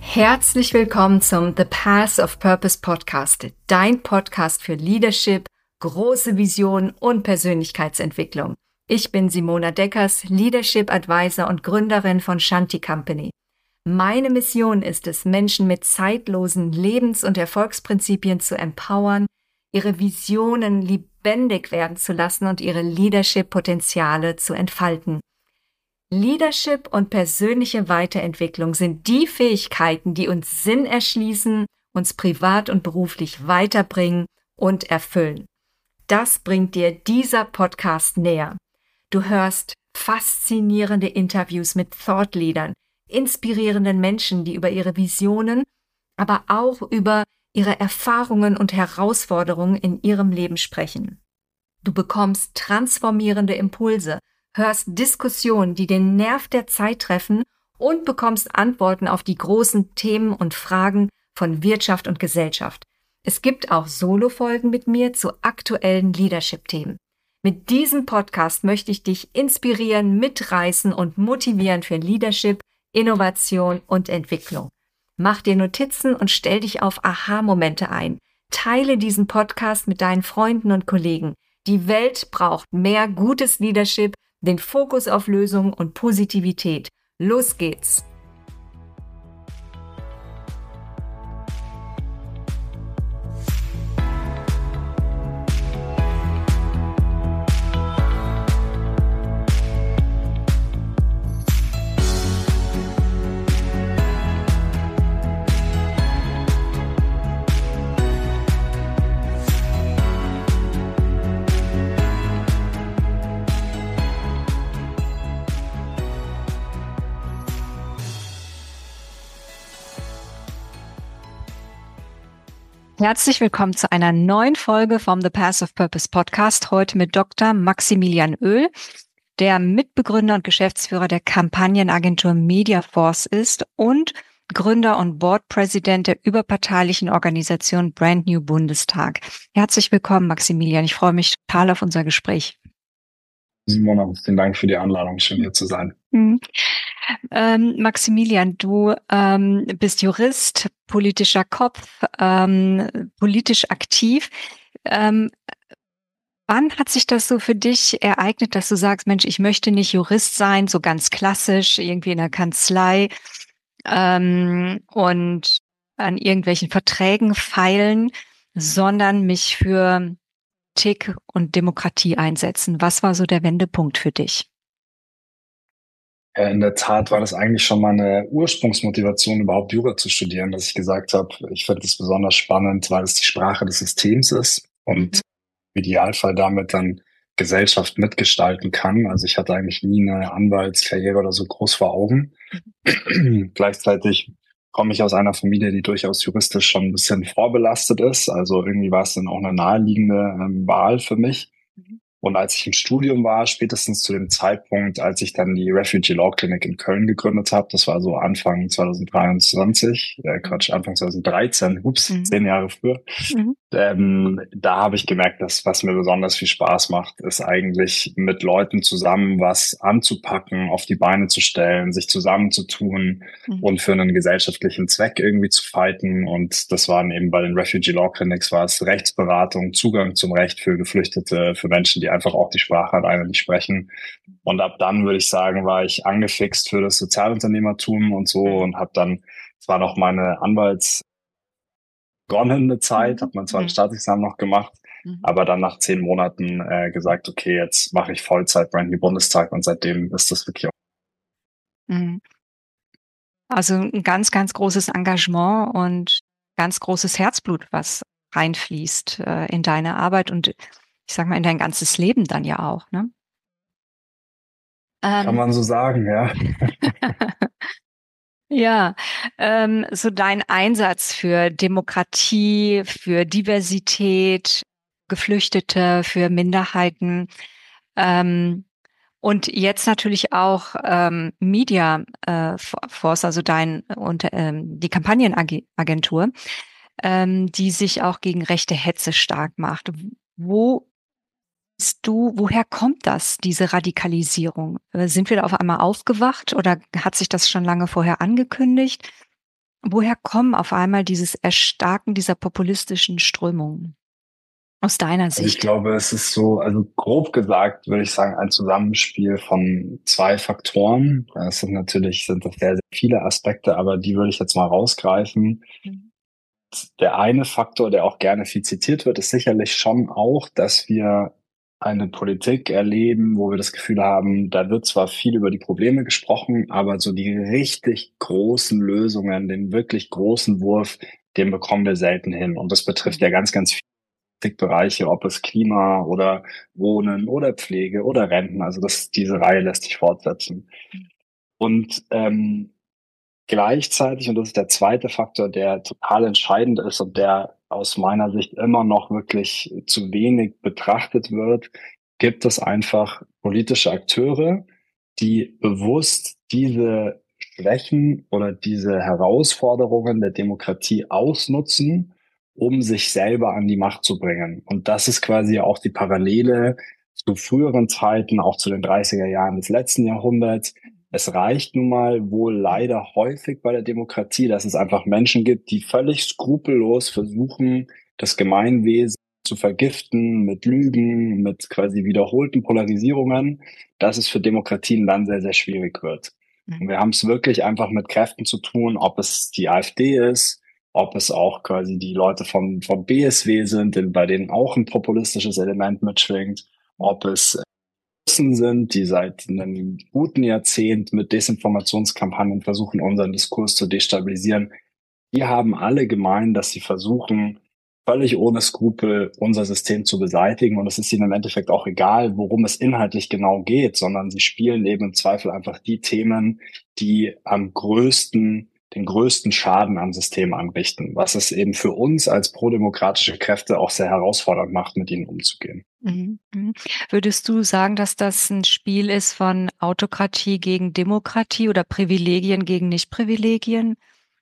Herzlich willkommen zum The Path of Purpose Podcast, dein Podcast für Leadership, große Visionen und Persönlichkeitsentwicklung. Ich bin Simona Deckers, Leadership Advisor und Gründerin von Shanti Company. Meine Mission ist es, Menschen mit zeitlosen Lebens- und Erfolgsprinzipien zu empowern, ihre Visionen lebendig werden zu lassen und ihre Leadership-Potenziale zu entfalten. Leadership und persönliche Weiterentwicklung sind die Fähigkeiten, die uns Sinn erschließen, uns privat und beruflich weiterbringen und erfüllen. Das bringt dir dieser Podcast näher. Du hörst faszinierende Interviews mit Thought-Leadern, inspirierenden Menschen, die über ihre Visionen, aber auch über ihre Erfahrungen und Herausforderungen in ihrem Leben sprechen. Du bekommst transformierende Impulse, hörst Diskussionen, die den Nerv der Zeit treffen und bekommst Antworten auf die großen Themen und Fragen von Wirtschaft und Gesellschaft. Es gibt auch Solo-Folgen mit mir zu aktuellen Leadership-Themen. Mit diesem Podcast möchte ich dich inspirieren, mitreißen und motivieren für Leadership, Innovation und Entwicklung. Mach dir Notizen und stell dich auf Aha-Momente ein. Teile diesen Podcast mit deinen Freunden und Kollegen. Die Welt braucht mehr gutes Leadership, den Fokus auf Lösungen und Positivität. Los geht's! Herzlich willkommen zu einer neuen Folge vom The Path of Purpose Podcast. Heute mit Dr. Maximilian Oehl, der Mitbegründer und Geschäftsführer der Kampagnenagentur Mediaforce ist und Gründer und Board-Präsident der überparteilichen Organisation Brand New Bundestag. Herzlich willkommen, Maximilian. Ich freue mich total auf unser Gespräch. Simona, vielen Dank für die Einladung. Schön, hier zu sein. Maximilian, du bist Jurist, politischer Kopf, politisch aktiv. Wann hat sich das so für dich ereignet, dass du sagst, Mensch, ich möchte nicht Jurist sein, so ganz klassisch, irgendwie in der Kanzlei und an irgendwelchen Verträgen feilen, sondern mich für Politik und Demokratie einsetzen? Was war so der Wendepunkt für dich? In der Tat war das eigentlich schon meine Ursprungsmotivation, überhaupt Jura zu studieren, dass ich gesagt habe, ich finde es besonders spannend, weil es die Sprache des Systems ist und im Idealfall damit dann Gesellschaft mitgestalten kann. Also ich hatte eigentlich nie eine Anwaltskarriere oder so groß vor Augen. Gleichzeitig komme ich aus einer Familie, die durchaus juristisch schon ein bisschen vorbelastet ist. Also irgendwie war es dann auch eine naheliegende Wahl für mich. Und als ich im Studium war, spätestens zu dem Zeitpunkt, als ich dann die Refugee Law Clinic in Köln gegründet habe, das war so Anfang 2023, Anfang 2013, 10 Jahre früher, da habe ich gemerkt, dass was mir besonders viel Spaß macht, ist eigentlich mit Leuten zusammen was anzupacken, auf die Beine zu stellen, sich zusammenzutun und für einen gesellschaftlichen Zweck irgendwie zu fighten. Und das waren eben bei den Refugee Law Clinics, war es Rechtsberatung, Zugang zum Recht für Geflüchtete, für Menschen, die einfach auch die Sprache alleine nicht sprechen. Und ab dann, würde ich sagen, war ich angefixt für das Sozialunternehmertum und so und habe dann, es war noch meine begonnene Zeit, habe mein zweites Staatsexamen noch gemacht, aber dann nach 10 Monaten gesagt, okay, jetzt mache ich Vollzeit Brand New Bundestag und seitdem ist das wirklich auch. Also ein ganz, ganz großes Engagement und ganz großes Herzblut, was reinfließt in deine Arbeit und ich sag mal in dein ganzes Leben dann ja auch, ne? Kann man so sagen, ja. Ja, so dein Einsatz für Demokratie, für Diversität, Geflüchtete, für Minderheiten und jetzt natürlich auch Media Force, also die Kampagnenagentur, die sich auch gegen rechte Hetze stark macht. Woher kommt das, diese Radikalisierung? Sind wir da auf einmal aufgewacht oder hat sich das schon lange vorher angekündigt? Woher kommen auf einmal dieses Erstarken dieser populistischen Strömungen aus deiner Also ich Sicht? glaube, es ist so, also grob gesagt, würde ich sagen, ein Zusammenspiel von zwei Faktoren. Sind das sehr, sehr viele Aspekte, aber die würde ich jetzt mal rausgreifen. Mhm. Der eine Faktor, der auch gerne viel zitiert wird, ist sicherlich schon auch, dass wir eine Politik erleben, wo wir das Gefühl haben, da wird zwar viel über die Probleme gesprochen, aber so die richtig großen Lösungen, den wirklich großen Wurf, den bekommen wir selten hin. Und das betrifft ja ganz, ganz viele Bereiche, ob es Klima oder Wohnen oder Pflege oder Renten. Also diese Reihe lässt sich fortsetzen. Und gleichzeitig, und das ist der zweite Faktor, der total entscheidend ist und der aus meiner Sicht immer noch wirklich zu wenig betrachtet wird, gibt es einfach politische Akteure, die bewusst diese Schwächen oder diese Herausforderungen der Demokratie ausnutzen, um sich selber an die Macht zu bringen. Und das ist quasi auch die Parallele zu früheren Zeiten, auch zu den 30er Jahren des letzten Jahrhunderts. Es reicht nun mal wohl leider häufig bei der Demokratie, dass es einfach Menschen gibt, die völlig skrupellos versuchen, das Gemeinwesen zu vergiften mit Lügen, mit quasi wiederholten Polarisierungen, dass es für Demokratien dann sehr, sehr schwierig wird. Und wir haben es wirklich einfach mit Kräften zu tun, ob es die AfD ist, ob es auch quasi die Leute vom BSW sind, bei denen auch ein populistisches Element mitschwingt, ob es sind, die seit einem guten Jahrzehnt mit Desinformationskampagnen versuchen, unseren Diskurs zu destabilisieren. Die haben alle gemeint, dass sie versuchen, völlig ohne Skrupel unser System zu beseitigen. Und es ist ihnen im Endeffekt auch egal, worum es inhaltlich genau geht, sondern sie spielen eben im Zweifel einfach die Themen, die den größten Schaden am System anrichten, was es eben für uns als prodemokratische Kräfte auch sehr herausfordernd macht, mit ihnen umzugehen. Mhm, mhm. Würdest du sagen, dass das ein Spiel ist von Autokratie gegen Demokratie oder Privilegien gegen Nichtprivilegien?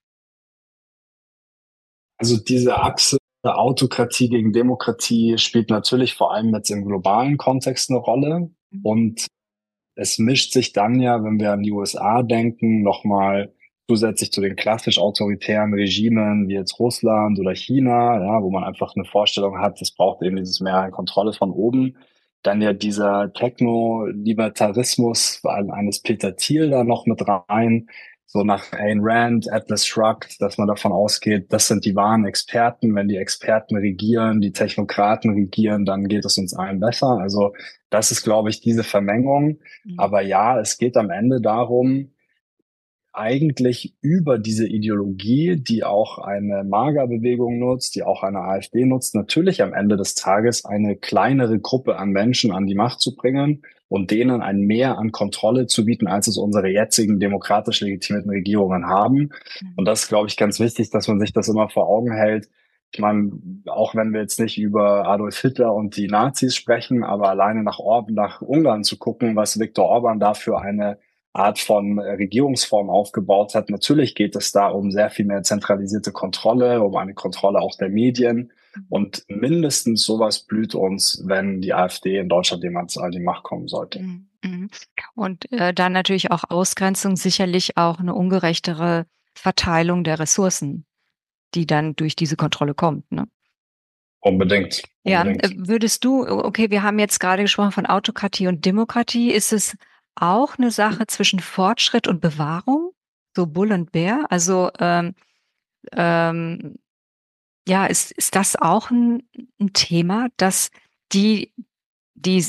Also diese Achse der Autokratie gegen Demokratie spielt natürlich vor allem jetzt im globalen Kontext eine Rolle. Und es mischt sich dann ja, wenn wir an die USA denken, nochmal zusätzlich zu den klassisch autoritären Regimen wie jetzt Russland oder China, ja, wo man einfach eine Vorstellung hat, es braucht eben dieses mehr an Kontrolle von oben. Dann ja dieser Techno-Libertarismus eines Peter Thiel da noch mit rein, so nach Ayn Rand, Atlas Shrugged, dass man davon ausgeht, das sind die wahren Experten. Wenn die Experten regieren, die Technokraten regieren, dann geht es uns allen besser. Also das ist, glaube ich, diese Vermengung. Mhm. Aber ja, es geht am Ende darum, eigentlich über diese Ideologie, die auch eine MAGA-Bewegung nutzt, die auch eine AfD nutzt, natürlich am Ende des Tages eine kleinere Gruppe an Menschen an die Macht zu bringen und denen ein Mehr an Kontrolle zu bieten, als es unsere jetzigen demokratisch legitimierten Regierungen haben. Und das ist, glaube ich, ganz wichtig, dass man sich das immer vor Augen hält. Ich meine, auch wenn wir jetzt nicht über Adolf Hitler und die Nazis sprechen, aber alleine nach Ungarn zu gucken, was Viktor Orban da für eine Art von Regierungsform aufgebaut hat. Natürlich geht es da um sehr viel mehr zentralisierte Kontrolle, um eine Kontrolle auch der Medien. Und mindestens sowas blüht uns, wenn die AfD in Deutschland jemals an die Macht kommen sollte. Mhm, mhm. Und dann natürlich auch Ausgrenzung, sicherlich auch eine ungerechtere Verteilung der Ressourcen, die dann durch diese Kontrolle kommt, ne? Unbedingt, Ja, unbedingt. würdest du, okay, wir haben jetzt gerade gesprochen von Autokratie und Demokratie. Ist es auch eine Sache zwischen Fortschritt und Bewahrung? So Bull und Bär? Also ähm, ja, ist das auch ein Thema, dass die, die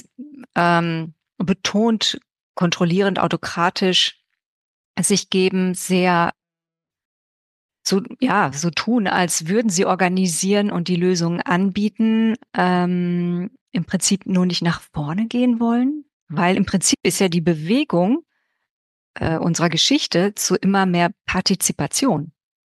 betont kontrollierend, autokratisch sich geben, sehr so, ja, so tun, als würden sie organisieren und die Lösungen anbieten, im Prinzip nur nicht nach vorne gehen wollen? Weil im Prinzip ist ja die Bewegung unserer Geschichte zu immer mehr Partizipation.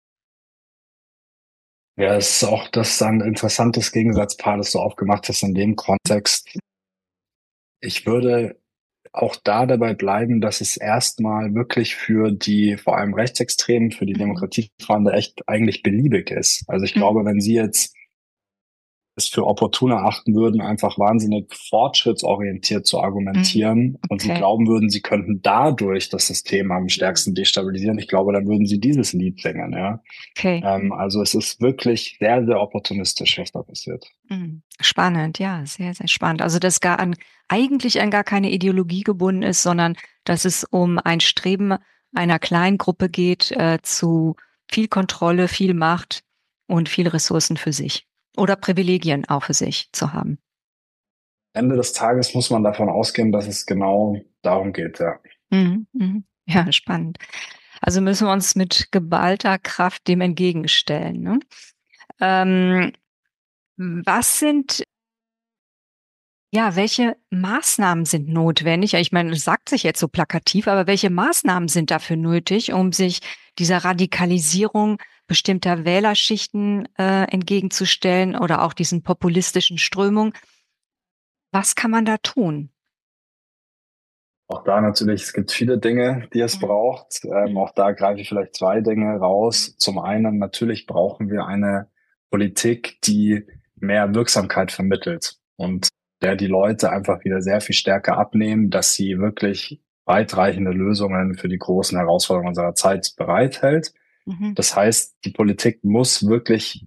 Ja, es ist auch das ist ein interessantes Gegensatzpaar, das du aufgemacht hast in dem Kontext. Ich würde auch da dabei bleiben, dass es erstmal wirklich für die vor allem Rechtsextremen, für die Mhm. Demokratiefeinde echt eigentlich beliebig ist. Also ich glaube, wenn sie jetzt es für opportun erachten würden, einfach wahnsinnig fortschrittsorientiert zu argumentieren und sie Okay, glauben würden, sie könnten dadurch das System am stärksten destabilisieren. Ich glaube, dann würden sie dieses Lied singen, ja. okay. Also es ist wirklich sehr, sehr opportunistisch, was da passiert. Spannend, ja, sehr, sehr spannend. Also, dass eigentlich an gar keine Ideologie gebunden ist, sondern dass es um ein Streben einer kleinen Gruppe geht, zu viel Kontrolle, viel Macht und viel Ressourcen für sich oder Privilegien auch für sich zu haben. Ende des Tages muss man davon ausgehen, dass es genau darum geht, ja. Mhm, mhm. Ja, spannend. Also müssen wir uns mit geballter Kraft dem entgegenstellen, ne? Ähm, was sind Ja, welche Maßnahmen sind notwendig? Ja, ich meine, es sagt sich jetzt so plakativ, aber welche Maßnahmen sind dafür nötig, um sich dieser Radikalisierung bestimmter Wählerschichten entgegenzustellen oder auch diesen populistischen Strömungen? Was kann man da tun? Auch da natürlich, es gibt viele Dinge, die es Mhm. braucht. Mhm. Auch da greife ich vielleicht zwei Dinge raus. Zum einen, natürlich brauchen wir eine Politik, die mehr Wirksamkeit vermittelt und der die Leute einfach wieder sehr viel stärker abnehmen, dass sie wirklich weitreichende Lösungen für die großen Herausforderungen unserer Zeit bereithält. Mhm. Das heißt, die Politik muss wirklich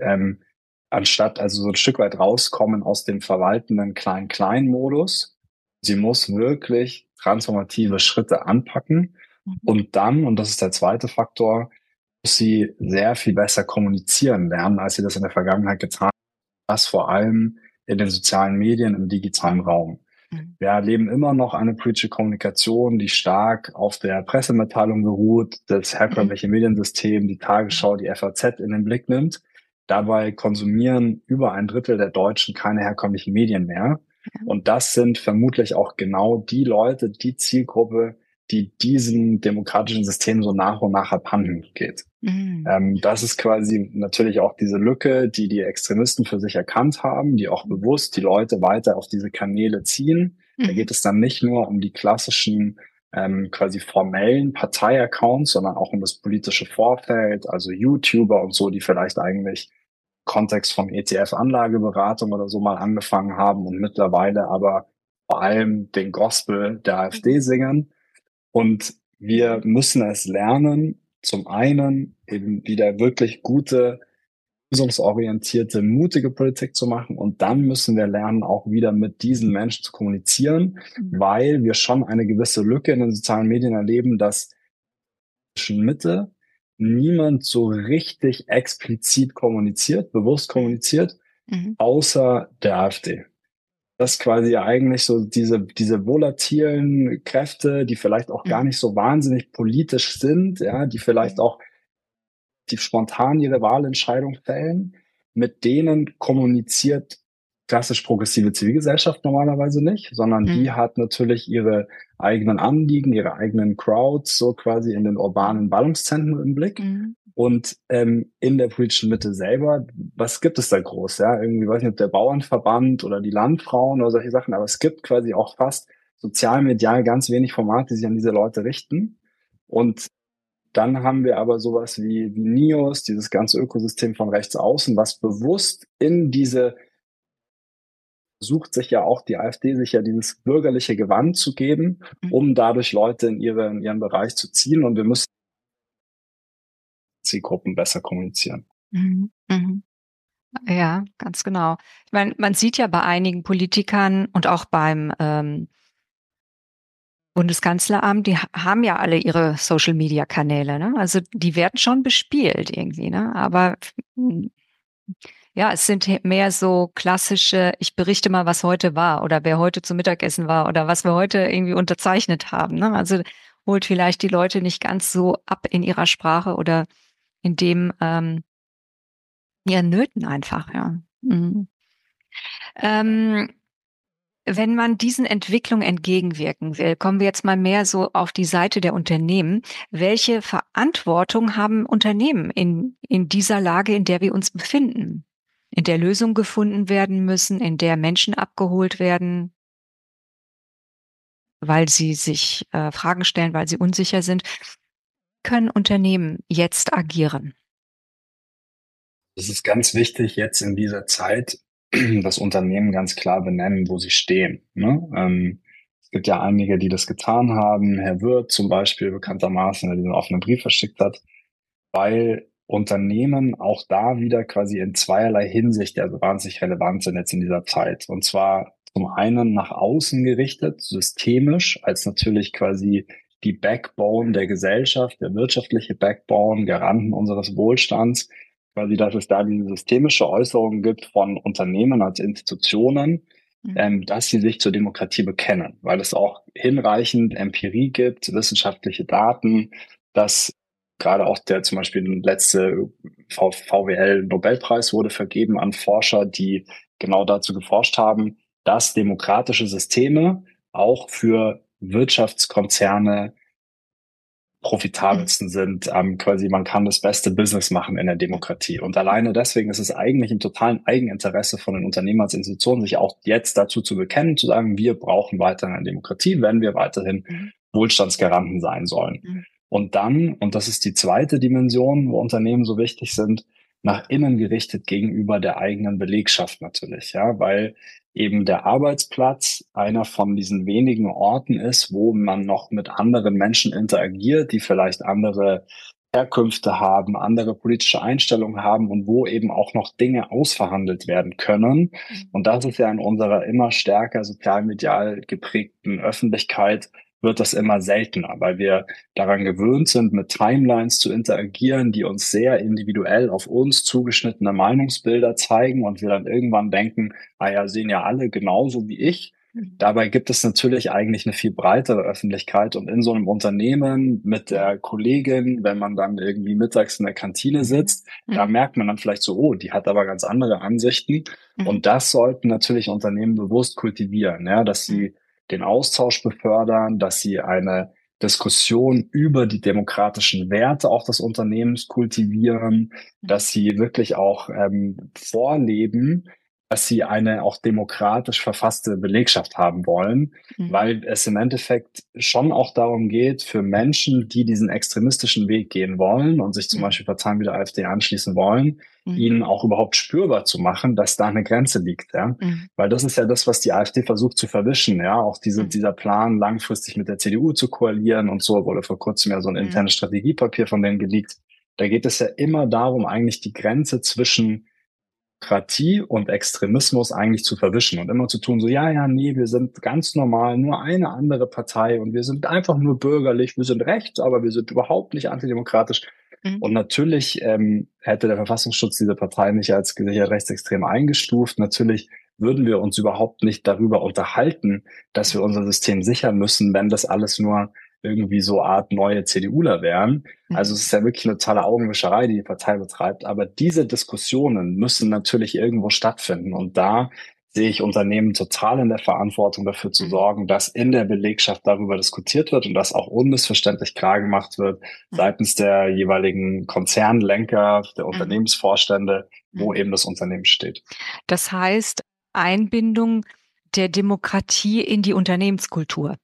anstatt also so ein Stück weit rauskommen aus dem verwaltenden Klein-Klein-Modus. Sie muss wirklich transformative Schritte anpacken Mhm. und dann, und das ist der zweite Faktor, muss sie sehr viel besser kommunizieren lernen, als sie das in der Vergangenheit getan hat, das vor allem in den sozialen Medien, im digitalen Raum. Mhm. Wir erleben immer noch eine politische Kommunikation, die stark auf der Pressemitteilung beruht, das Mhm. herkömmliche Mediensystem, die Mhm. Tagesschau, die FAZ in den Blick nimmt. Dabei konsumieren über ein Drittel der Deutschen keine herkömmlichen Medien mehr. Und das sind vermutlich auch genau die Leute, die Zielgruppe, die diesem demokratischen System so nach und nach abhanden geht. Mhm. Das ist quasi natürlich auch diese Lücke, die die Extremisten für sich erkannt haben, die auch bewusst die Leute weiter auf diese Kanäle ziehen. Da Mhm. geht es dann nicht nur um die klassischen quasi formellen Parteiaccounts, sondern auch um das politische Vorfeld, also YouTuber und so, die vielleicht eigentlich im Kontext von ETF-Anlageberatung oder so mal angefangen haben und mittlerweile aber vor allem den Gospel der Mhm. AfD singen. Und wir müssen es lernen, zum einen eben wieder wirklich gute, lösungsorientierte, mutige Politik zu machen. Und dann müssen wir lernen, auch wieder mit diesen Menschen zu kommunizieren, Mhm. weil wir schon eine gewisse Lücke in den sozialen Medien erleben, dass zwischen Mitte niemand so richtig explizit kommuniziert, bewusst Mhm. kommuniziert, Mhm. außer der AfD. Das quasi eigentlich so diese volatilen Kräfte, die vielleicht auch gar Mhm. nicht so wahnsinnig politisch sind, ja, die vielleicht Mhm. auch die spontan ihre Wahlentscheidung fällen, mit denen kommuniziert klassisch progressive Zivilgesellschaft normalerweise nicht, sondern die Mhm. hat natürlich ihre eigenen Anliegen, ihre eigenen Crowds so quasi in den urbanen Ballungszentren im Blick. Mhm. Und in der politischen Mitte selber, was gibt es da groß? Ja, irgendwie weiß nicht, ob der Bauernverband oder die Landfrauen oder solche Sachen, aber es gibt quasi auch fast sozial-medial ganz wenig Formate, die sich an diese Leute richten. Und dann haben wir aber sowas wie NIOS, dieses ganze Ökosystem von rechts außen, was bewusst in diese, sucht sich ja auch die AfD, sich ja dieses bürgerliche Gewand zu geben, Mhm. um dadurch Leute in ihren Bereich zu ziehen. Und wir müssen Zielgruppen besser kommunizieren. Mhm. Mhm. Ja, ganz genau. Ich meine, man sieht ja bei einigen Politikern und auch beim Bundeskanzleramt, die haben ja alle ihre Social-Media-Kanäle, ne? Also die werden schon bespielt irgendwie, ne? Aber hm, ja, es sind mehr so klassische, ich berichte mal, was heute war oder wer heute zum Mittagessen war oder was wir heute irgendwie unterzeichnet haben, ne? Also holt vielleicht die Leute nicht ganz so ab in ihrer Sprache oder in dem ihren Nöten einfach, ja. Mhm. Ähm, Wenn man diesen Entwicklungen entgegenwirken will, kommen wir jetzt mal mehr so auf die Seite der Unternehmen. Welche Verantwortung haben Unternehmen in dieser Lage, in der wir uns befinden? In der Lösungen gefunden werden müssen, in der Menschen abgeholt werden, weil sie sich Fragen stellen, weil sie unsicher sind. Können Unternehmen jetzt agieren? Es ist ganz wichtig jetzt in dieser Zeit, das Unternehmen ganz klar benennen, wo sie stehen. Ne? Es gibt ja einige, die das getan haben. Herr Wirth zum Beispiel bekanntermaßen, der diesen offenen Brief verschickt hat, weil Unternehmen auch da wieder quasi in zweierlei Hinsicht also wahnsinnig relevant sind jetzt in dieser Zeit. Und zwar zum einen nach außen gerichtet, systemisch, als natürlich quasi die Backbone der Gesellschaft, der wirtschaftliche Backbone, Garanten unseres Wohlstands, quasi, dass es da diese systemische Äußerung gibt von Unternehmen als Institutionen, dass sie sich zur Demokratie bekennen, weil es auch hinreichend Empirie gibt, wissenschaftliche Daten, dass gerade auch der zum Beispiel letzte VWL-Nobelpreis wurde vergeben an Forscher, die genau dazu geforscht haben, dass demokratische Systeme auch für Wirtschaftskonzerne profitabelsten sind. Quasi man kann das beste Business machen in der Demokratie. Und alleine deswegen ist es eigentlich im totalen Eigeninteresse von den Unternehmen als Institutionen, sich auch jetzt dazu zu bekennen, zu sagen, wir brauchen weiterhin eine Demokratie, wenn wir weiterhin Wohlstandsgaranten sein sollen. Und dann, und das ist die zweite Dimension, wo Unternehmen so wichtig sind, nach innen gerichtet gegenüber der eigenen Belegschaft natürlich, ja, weil eben der Arbeitsplatz einer von diesen wenigen Orten ist, wo man noch mit anderen Menschen interagiert, die vielleicht andere Herkünfte haben, andere politische Einstellungen haben und wo eben auch noch Dinge ausverhandelt werden können. Und das ist ja in unserer immer stärker sozialmedial geprägten Öffentlichkeit wird das immer seltener, weil wir daran gewöhnt sind, mit Timelines zu interagieren, die uns sehr individuell auf uns zugeschnittene Meinungsbilder zeigen und wir dann irgendwann denken, ah ja, sehen ja alle genauso wie ich. Dabei gibt es natürlich eigentlich eine viel breitere Öffentlichkeit und in so einem Unternehmen mit der Kollegin, wenn man dann irgendwie mittags in der Kantine sitzt, da merkt man dann vielleicht so, oh, die hat aber ganz andere Ansichten. Und das sollten natürlich Unternehmen bewusst kultivieren, ja, dass sie den Austausch befördern, dass sie eine Diskussion über die demokratischen Werte auch des Unternehmens kultivieren, dass sie wirklich auch vorleben, dass sie eine auch demokratisch verfasste Belegschaft haben wollen, weil es im Endeffekt schon auch darum geht, für Menschen, die diesen extremistischen Weg gehen wollen und sich zum Beispiel Parteien wie der AfD anschließen wollen, ihnen auch überhaupt spürbar zu machen, dass da eine Grenze liegt, ja. Weil das ist ja das, was die AfD versucht zu verwischen, ja. Auch dieser Plan, langfristig mit der CDU zu koalieren und so, wurde vor kurzem ja so ein internes Strategiepapier von denen geleakt. Da geht es ja immer darum, eigentlich die Grenze zwischen Demokratie und Extremismus eigentlich zu verwischen und immer zu tun, so, ja, ja, nee, wir sind ganz normal, nur eine andere Partei und wir sind einfach nur bürgerlich, wir sind rechts, aber wir sind überhaupt nicht antidemokratisch. Und natürlich hätte der Verfassungsschutz diese Partei nicht als gesichert rechtsextrem eingestuft. Natürlich würden wir uns überhaupt nicht darüber unterhalten, dass wir unser System sichern müssen, wenn das alles nur irgendwie so Art neue CDUler wären. Also es ist ja wirklich eine totale Augenwischerei, die die Partei betreibt. Aber diese Diskussionen müssen natürlich irgendwo stattfinden. Und da sehe ich Unternehmen total in der Verantwortung dafür zu sorgen, dass in der Belegschaft darüber diskutiert wird und dass auch unmissverständlich klar gemacht wird seitens der jeweiligen Konzernlenker, der Unternehmensvorstände, wo eben das Unternehmen steht. Das heißt, Einbindung der Demokratie in die Unternehmenskultur.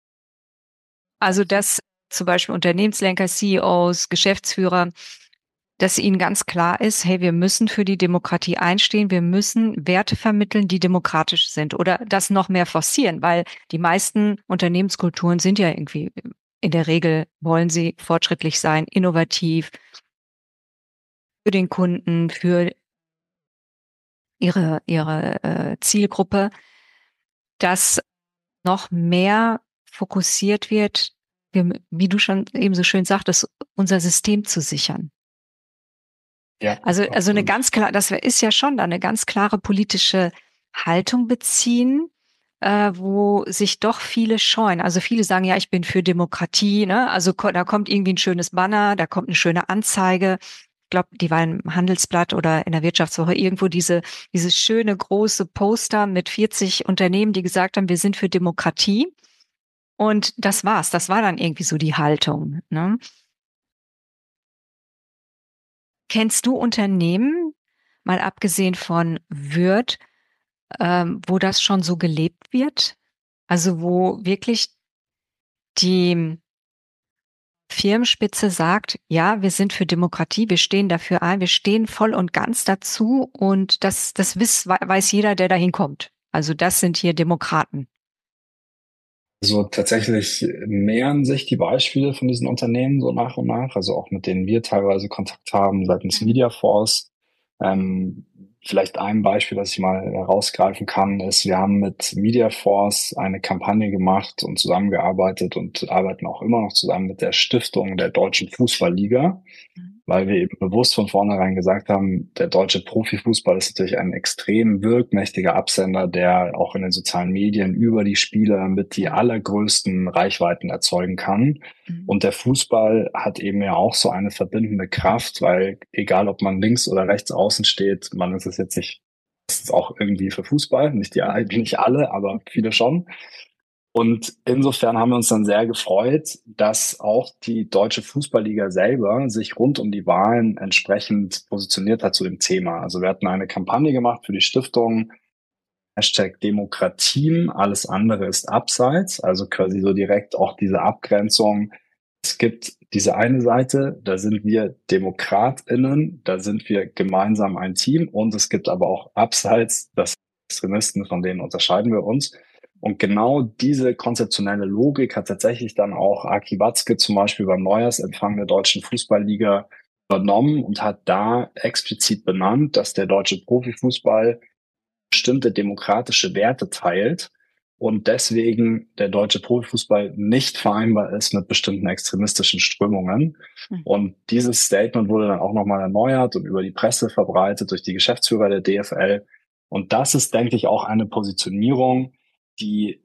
Also, dass zum Beispiel Unternehmenslenker, CEOs, Geschäftsführer, dass ihnen ganz klar ist, hey, wir müssen für die Demokratie einstehen, wir müssen Werte vermitteln, die demokratisch sind oder das noch mehr forcieren, weil die meisten Unternehmenskulturen sind ja irgendwie, in der Regel wollen sie fortschrittlich sein, innovativ, für den Kunden, für ihre Zielgruppe, dass noch mehr fokussiert wird, wie du schon eben so schön sagtest, unser System zu sichern. Ja, also eine ganz klar, das ist ja schon eine ganz klare politische Haltung beziehen, wo sich doch viele scheuen. Also viele sagen, ja, ich bin für Demokratie, ne? Also da kommt irgendwie ein schönes Banner, da kommt eine schöne Anzeige. Ich glaube, die war im Handelsblatt oder in der Wirtschaftswoche irgendwo dieses schöne große Poster mit 40 Unternehmen, die gesagt haben, wir sind für Demokratie. Und das war's. Das war dann irgendwie so die Haltung, ne? Kennst du Unternehmen, mal abgesehen von Würth, wo das schon so gelebt wird? Also wo wirklich die Firmenspitze sagt, ja, wir sind für Demokratie, wir stehen dafür ein, wir stehen voll und ganz dazu und das weiß jeder, der dahin kommt. Also das sind hier Demokraten. Also tatsächlich mehren sich die Beispiele von diesen Unternehmen so nach und nach, also auch mit denen wir teilweise Kontakt haben seitens Mediaforce. Ähm, Vielleicht ein Beispiel, das ich mal herausgreifen kann, ist, wir haben mit Mediaforce eine Kampagne gemacht und zusammengearbeitet und arbeiten auch immer noch zusammen mit der Stiftung der Deutschen Fußballliga, weil wir eben bewusst von vornherein gesagt haben, der deutsche Profifußball ist natürlich ein extrem wirkmächtiger Absender, der auch in den sozialen Medien über die Spieler mit die allergrößten Reichweiten erzeugen kann. Und der Fußball hat eben ja auch so eine verbindende Kraft, weil egal, ob man links oder rechts außen steht, man ist es jetzt nicht, das ist auch irgendwie für Fußball, nicht alle, aber viele schon. Und insofern haben wir uns dann sehr gefreut, dass auch die Deutsche Fußballliga selber sich rund um die Wahlen entsprechend positioniert hat zu dem Thema. Also wir hatten eine Kampagne gemacht für die Stiftung, Hashtag Demokratien, alles andere ist abseits, also quasi so direkt auch diese Abgrenzung. Es gibt diese eine Seite, da sind wir DemokratInnen, da sind wir gemeinsam ein Team und es gibt aber auch abseits, das sind Extremisten, von denen unterscheiden wir uns. Und genau diese konzeptionelle Logik hat tatsächlich dann auch Aki Watzke zum Beispiel beim Neujahrsempfang der Deutschen Fußballliga übernommen und hat da explizit benannt, dass der deutsche Profifußball bestimmte demokratische Werte teilt und deswegen der deutsche Profifußball nicht vereinbar ist mit bestimmten extremistischen Strömungen. Und dieses Statement wurde dann auch nochmal erneuert und über die Presse verbreitet durch die Geschäftsführer der DFL. Und das ist, denke ich, auch eine Positionierung, die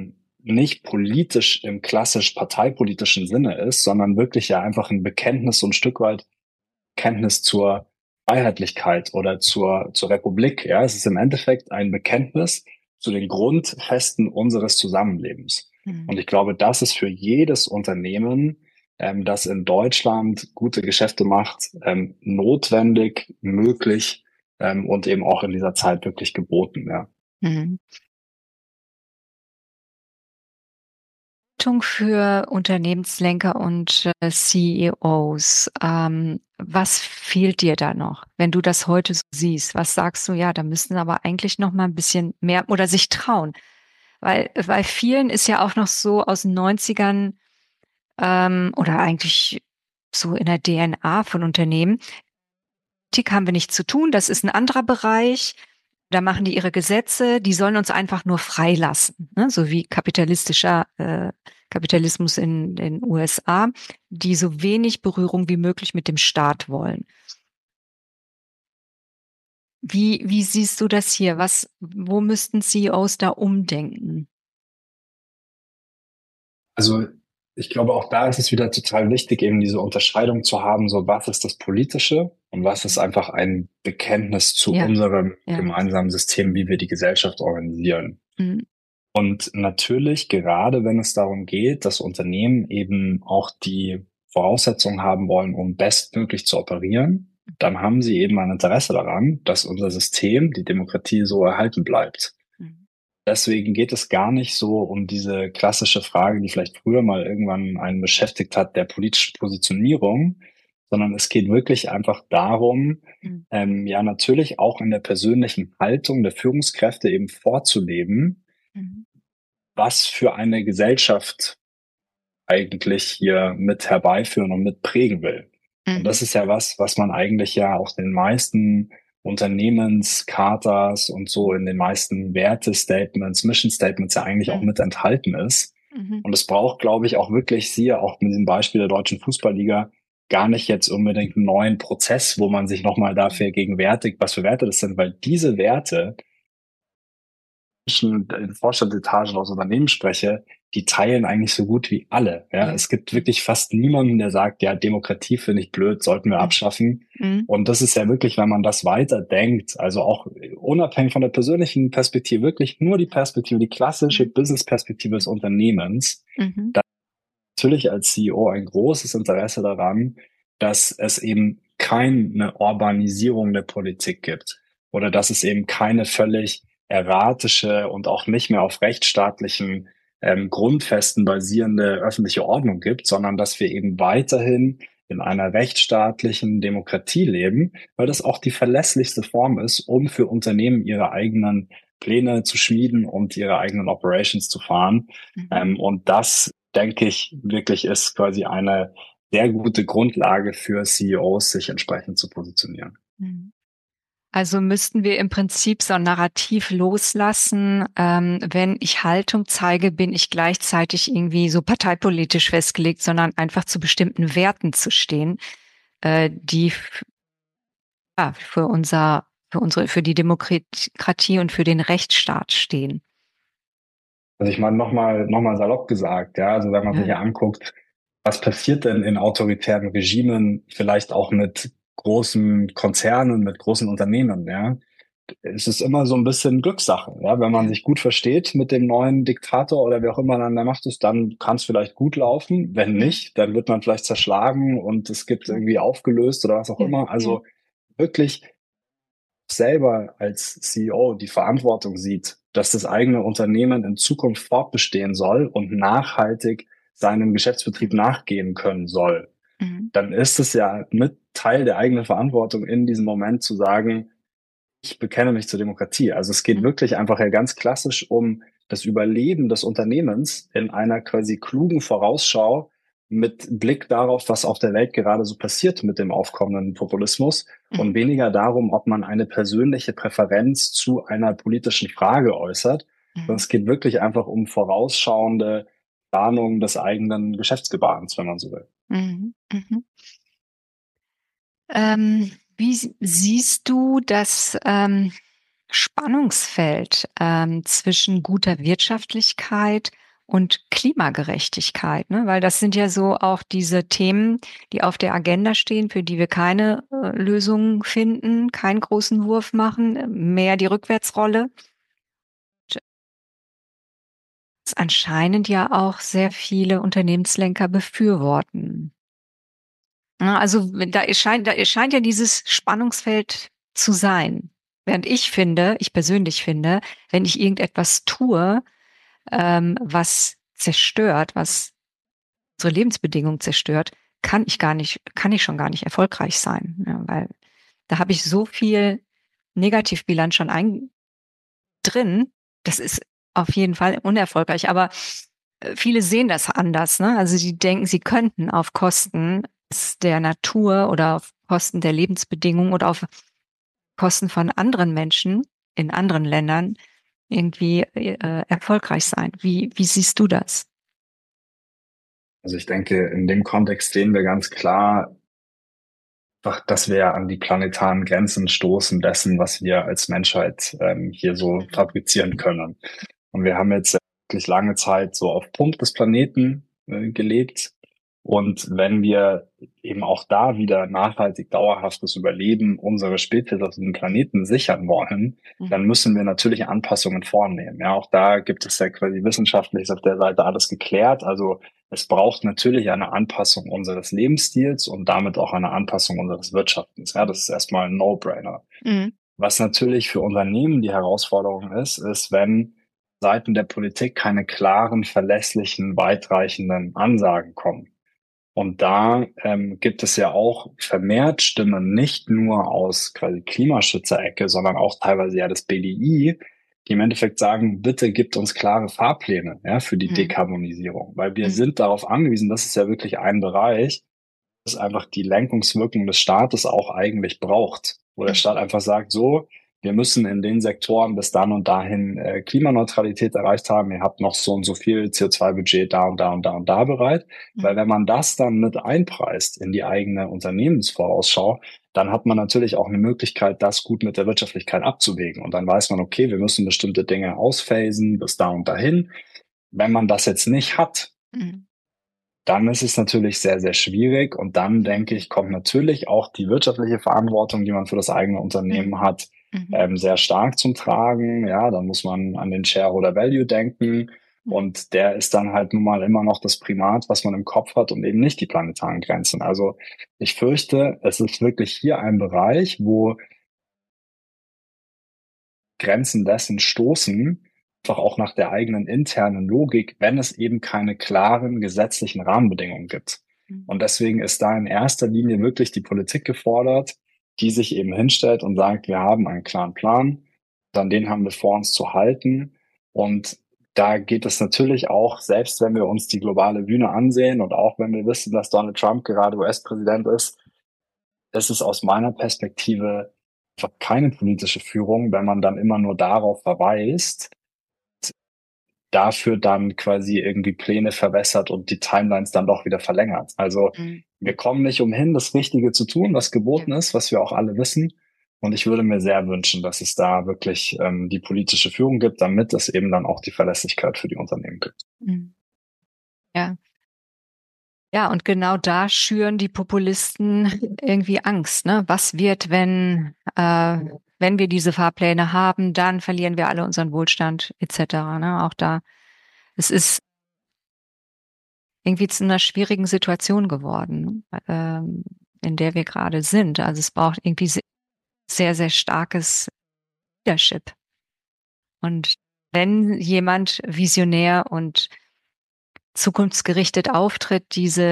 nicht politisch im klassisch parteipolitischen Sinne ist, sondern wirklich ja einfach ein Bekenntnis, so ein Stück weit Bekenntnis zur Freiheitlichkeit oder zur Republik. Ja, es ist im Endeffekt ein Bekenntnis zu den Grundfesten unseres Zusammenlebens. Und ich glaube, das ist für jedes Unternehmen, das in Deutschland gute Geschäfte macht, notwendig, möglich und eben auch in dieser Zeit wirklich geboten. Ja. Mhm. Für Unternehmenslenker und CEOs. Was fehlt dir da noch, wenn du das heute so siehst? Was sagst du, ja, da müssen aber eigentlich noch mal ein bisschen mehr oder sich trauen? Weil bei vielen ist ja auch noch so aus den 90ern oder eigentlich so in der DNA von Unternehmen, Politik haben wir nichts zu tun, das ist ein anderer Bereich. Da machen die ihre Gesetze, die sollen uns einfach nur freilassen, ne? So wie Kapitalismus in den USA, die so wenig Berührung wie möglich mit dem Staat wollen. Wie siehst du das hier? Wo müssten CEOs da umdenken? Also ich glaube, auch da ist es wieder total wichtig, eben diese Unterscheidung zu haben, so was ist das Politische und was ist einfach ein Bekenntnis zu unserem gemeinsamen System, wie wir die Gesellschaft organisieren. Und natürlich, gerade wenn es darum geht, dass Unternehmen eben auch die Voraussetzungen haben wollen, um bestmöglich zu operieren, dann haben sie eben ein Interesse daran, dass unser System, die Demokratie, so erhalten bleibt. Deswegen geht es gar nicht so um diese klassische Frage, die vielleicht früher mal irgendwann einen beschäftigt hat, der politischen Positionierung, sondern es geht wirklich einfach darum, ja natürlich auch in der persönlichen Haltung der Führungskräfte eben vorzuleben, was für eine Gesellschaft eigentlich hier mit herbeiführen und mit prägen will. Und das ist ja was man eigentlich ja auch den meisten Unternehmenschartas und so in den meisten Wertestatements, Mission Statements ja eigentlich auch mit enthalten ist. Und es braucht, glaube ich, auch wirklich, siehe auch mit dem Beispiel der Deutschen Fußballliga, gar nicht jetzt unbedingt einen neuen Prozess, wo man sich nochmal dafür gegenwärtigt, was für Werte das sind, weil diese Werte, in Vorstandsetagen aus Unternehmen spreche, die teilen eigentlich so gut wie alle. Ja, es gibt wirklich fast niemanden, der sagt, ja, Demokratie finde ich blöd, sollten wir abschaffen. Und das ist ja wirklich, wenn man das weiterdenkt, also auch unabhängig von der persönlichen Perspektive, wirklich nur die Perspektive, die klassische Business-Perspektive des Unternehmens, da natürlich als CEO ein großes Interesse daran, dass es eben keine Urbanisierung der Politik gibt oder dass es eben keine völlig erratische und auch nicht mehr auf rechtsstaatlichen Grundfesten basierende öffentliche Ordnung gibt, sondern dass wir eben weiterhin in einer rechtsstaatlichen Demokratie leben, weil das auch die verlässlichste Form ist, um für Unternehmen ihre eigenen Pläne zu schmieden und ihre eigenen Operations zu fahren. Und das, denke ich, wirklich ist quasi eine sehr gute Grundlage für CEOs, sich entsprechend zu positionieren. Mhm. Also müssten wir im Prinzip so ein Narrativ loslassen. Wenn ich Haltung zeige, bin ich gleichzeitig irgendwie so parteipolitisch festgelegt, sondern einfach zu bestimmten Werten zu stehen, die ja, für die Demokratie und für den Rechtsstaat stehen. Also ich meine, noch mal salopp gesagt, ja, also wenn man sich Ja. ja anguckt, was passiert denn in autoritären Regimen, vielleicht auch mit großen Konzernen, mit großen Unternehmen, ja? Es ist immer so ein bisschen Glückssache, ja? Wenn man Ja. sich gut versteht mit dem neuen Diktator oder wer auch immer an der Macht ist, dann kann es vielleicht gut laufen. Wenn Ja. nicht, dann wird man vielleicht zerschlagen und es gibt Ja. irgendwie aufgelöst oder was auch Ja. immer. Ja. Also wirklich selber als CEO die Verantwortung sieht, dass das eigene Unternehmen in Zukunft fortbestehen soll und nachhaltig seinem Geschäftsbetrieb nachgehen können soll, Mhm. dann ist es ja mit Teil der eigenen Verantwortung in diesem Moment zu sagen, ich bekenne mich zur Demokratie. Also es geht Mhm. wirklich einfach ja ganz klassisch um das Überleben des Unternehmens in einer quasi klugen Vorausschau mit Blick darauf, was auf der Welt gerade so passiert mit dem aufkommenden Populismus und Mhm. weniger darum, ob man eine persönliche Präferenz zu einer politischen Frage äußert. Sondern Mhm. es geht wirklich einfach um vorausschauende Planung des eigenen Geschäftsgebaren, wenn man so will. Mhm. Mhm. Wie siehst du das Spannungsfeld zwischen guter Wirtschaftlichkeit und Klimagerechtigkeit? Ne? Weil das sind ja so auch diese Themen, die auf der Agenda stehen, für die wir keine Lösungen finden, keinen großen Wurf machen, mehr die Rückwärtsrolle. Das anscheinend ja auch sehr viele Unternehmenslenker befürworten. Ja, also da scheint ja dieses Spannungsfeld zu sein. Während ich persönlich finde, wenn ich irgendetwas tue, was zerstört, was unsere Lebensbedingungen zerstört, kann ich schon gar nicht erfolgreich sein. Ja, weil da habe ich so viel Negativbilanz schon drin. Das ist auf jeden Fall unerfolgreich. Aber viele sehen das anders, ne? Also die denken, sie könnten auf Kosten der Natur oder auf Kosten der Lebensbedingungen oder auf Kosten von anderen Menschen in anderen Ländern irgendwie erfolgreich sein. Wie siehst du das? Also ich denke, in dem Kontext sehen wir ganz klar, einfach, dass wir an die planetaren Grenzen stoßen dessen, was wir als Menschheit hier so fabrizieren können. Und wir haben jetzt wirklich lange Zeit so auf Pump des Planeten gelebt. Und wenn wir eben auch da wieder nachhaltig dauerhaftes Überleben unserer Spezies auf diesem Planeten sichern wollen, Mhm. dann müssen wir natürlich Anpassungen vornehmen. Ja, auch da gibt es ja quasi wissenschaftlich ist auf der Seite alles geklärt. Also es braucht natürlich eine Anpassung unseres Lebensstils und damit auch eine Anpassung unseres Wirtschaftens. Ja, das ist erstmal ein No-Brainer. Mhm. Was natürlich für Unternehmen die Herausforderung ist, wenn Seiten der Politik keine klaren, verlässlichen, weitreichenden Ansagen kommen. Und da gibt es ja auch vermehrt Stimmen, nicht nur aus quasi Klimaschützerecke, sondern auch teilweise ja das BDI, die im Endeffekt sagen, bitte gibt uns klare Fahrpläne, ja, für die Mhm. Dekarbonisierung, weil wir Mhm. sind darauf angewiesen, das ist ja wirklich ein Bereich, das einfach die Lenkungswirkung des Staates auch eigentlich braucht, wo der Mhm. Staat einfach sagt, so, wir müssen in den Sektoren bis dann und dahin Klimaneutralität erreicht haben. Ihr habt noch so und so viel CO2-Budget da und da und da und da bereit. Weil Mhm. wenn man das dann mit einpreist in die eigene Unternehmensvorausschau, dann hat man natürlich auch eine Möglichkeit, das gut mit der Wirtschaftlichkeit abzuwägen. Und dann weiß man, okay, wir müssen bestimmte Dinge ausphasen bis da und dahin. Wenn man das jetzt nicht hat, Mhm. dann ist es natürlich sehr, sehr schwierig. Und dann, Mhm. denke ich, kommt natürlich auch die wirtschaftliche Verantwortung, die man für das eigene Unternehmen Mhm. hat, Mhm. sehr stark zum Tragen. Ja, dann muss man an den Shareholder Value denken. Mhm. Und der ist dann halt nun mal immer noch das Primat, was man im Kopf hat und eben nicht die planetaren Grenzen. Also ich fürchte, es ist wirklich hier ein Bereich, wo Grenzen dessen stoßen, einfach auch nach der eigenen internen Logik, wenn es eben keine klaren gesetzlichen Rahmenbedingungen gibt. Und deswegen ist da in erster Linie wirklich die Politik gefordert, die sich eben hinstellt und sagt, wir haben einen klaren Plan, an den haben wir vor uns zu halten. Und da geht es natürlich auch, selbst wenn wir uns die globale Bühne ansehen und auch wenn wir wissen, dass Donald Trump gerade US-Präsident ist, ist es aus meiner Perspektive einfach keine politische Führung, wenn man dann immer nur darauf verweist, dafür dann quasi irgendwie Pläne verwässert und die Timelines dann doch wieder verlängert. Also Mhm. wir kommen nicht umhin, das Richtige zu tun, was geboten Ja. ist, was wir auch alle wissen. Und ich würde mir sehr wünschen, dass es da wirklich die politische Führung gibt, damit es eben dann auch die Verlässlichkeit für die Unternehmen gibt. Mhm. Ja. Ja, und genau da schüren die Populisten irgendwie Angst, ne? Was wird, wenn wir diese Fahrpläne haben, dann verlieren wir alle unseren Wohlstand etc., ne? Auch da, es ist irgendwie zu einer schwierigen Situation geworden, in der wir gerade sind. Also es braucht irgendwie sehr, sehr starkes Leadership. Und wenn jemand visionär und zukunftsgerichtet auftritt,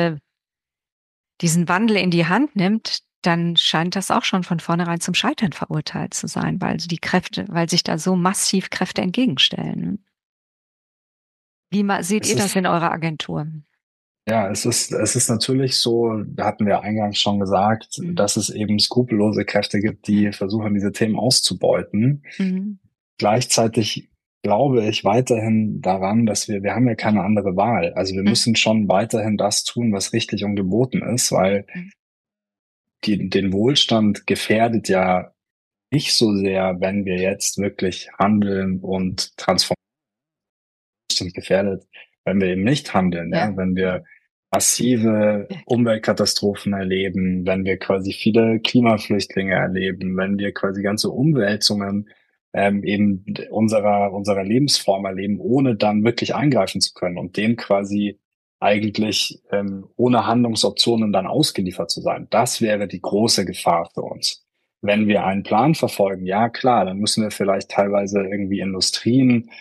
diesen Wandel in die Hand nimmt, dann scheint das auch schon von vornherein zum Scheitern verurteilt zu sein, weil sich da so massiv Kräfte entgegenstellen. Wie seht Es ihr das ist in eurer Agentur? Ja, es ist natürlich so, da hatten wir eingangs schon gesagt, Mhm. dass es eben skrupellose Kräfte gibt, die versuchen, diese Themen auszubeuten. Mhm. Gleichzeitig glaube ich weiterhin daran, dass wir haben ja keine andere Wahl. Also wir Mhm. müssen schon weiterhin das tun, was richtig und geboten ist, weil den Wohlstand gefährdet ja nicht so sehr, wenn wir jetzt wirklich handeln und transformieren, gefährdet, wenn wir eben nicht handeln, Ja. ja, wenn wir massive Umweltkatastrophen erleben, wenn wir quasi viele Klimaflüchtlinge erleben, wenn wir quasi ganze Umwälzungen eben unserer Lebensform erleben, ohne dann wirklich eingreifen zu können und dem quasi eigentlich ohne Handlungsoptionen dann ausgeliefert zu sein. Das wäre die große Gefahr für uns. Wenn wir einen Plan verfolgen, ja klar, dann müssen wir vielleicht teilweise irgendwie Industrien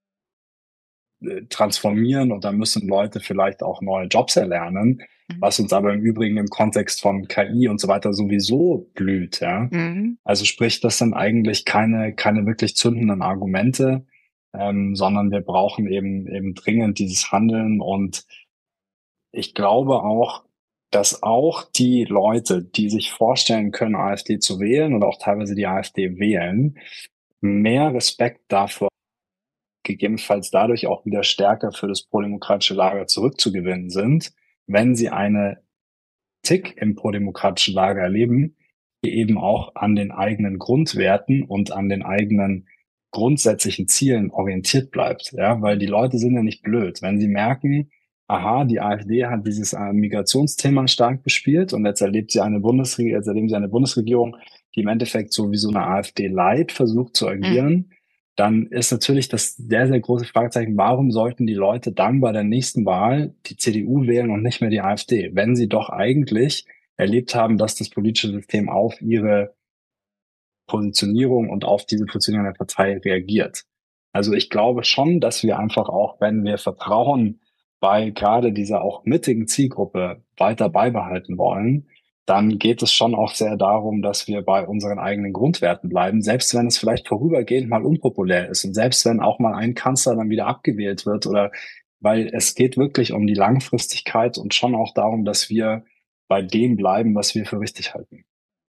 transformieren und da müssen Leute vielleicht auch neue Jobs erlernen, Mhm. was uns aber im Übrigen im Kontext von KI und so weiter sowieso blüht, ja. Mhm. Also sprich, das sind eigentlich keine wirklich zündenden Argumente, sondern wir brauchen eben dringend dieses Handeln und ich glaube auch, dass auch die Leute, die sich vorstellen können, AfD zu wählen oder auch teilweise die AfD wählen, mehr Respekt dafür gegebenenfalls dadurch auch wieder stärker für das prodemokratische Lager zurückzugewinnen sind, wenn sie eine Tick im prodemokratischen Lager erleben, die eben auch an den eigenen Grundwerten und an den eigenen grundsätzlichen Zielen orientiert bleibt. Ja, weil die Leute sind ja nicht blöd. Wenn sie merken, aha, die AfD hat dieses Migrationsthema stark bespielt und jetzt erleben sie eine Bundesregierung, die im Endeffekt so wie so eine AfD-Light versucht zu Mhm. agieren, dann ist natürlich das sehr, sehr große Fragezeichen, warum sollten die Leute dann bei der nächsten Wahl die CDU wählen und nicht mehr die AfD, wenn sie doch eigentlich erlebt haben, dass das politische System auf ihre Positionierung und auf diese Positionierung der Partei reagiert. Also ich glaube schon, dass wir einfach auch, wenn wir Vertrauen bei gerade dieser auch mittigen Zielgruppe weiter beibehalten wollen, dann geht es schon auch sehr darum, dass wir bei unseren eigenen Grundwerten bleiben, selbst wenn es vielleicht vorübergehend mal unpopulär ist und selbst wenn auch mal ein Kanzler dann wieder abgewählt wird oder weil es geht wirklich um die Langfristigkeit und schon auch darum, dass wir bei dem bleiben, was wir für richtig halten.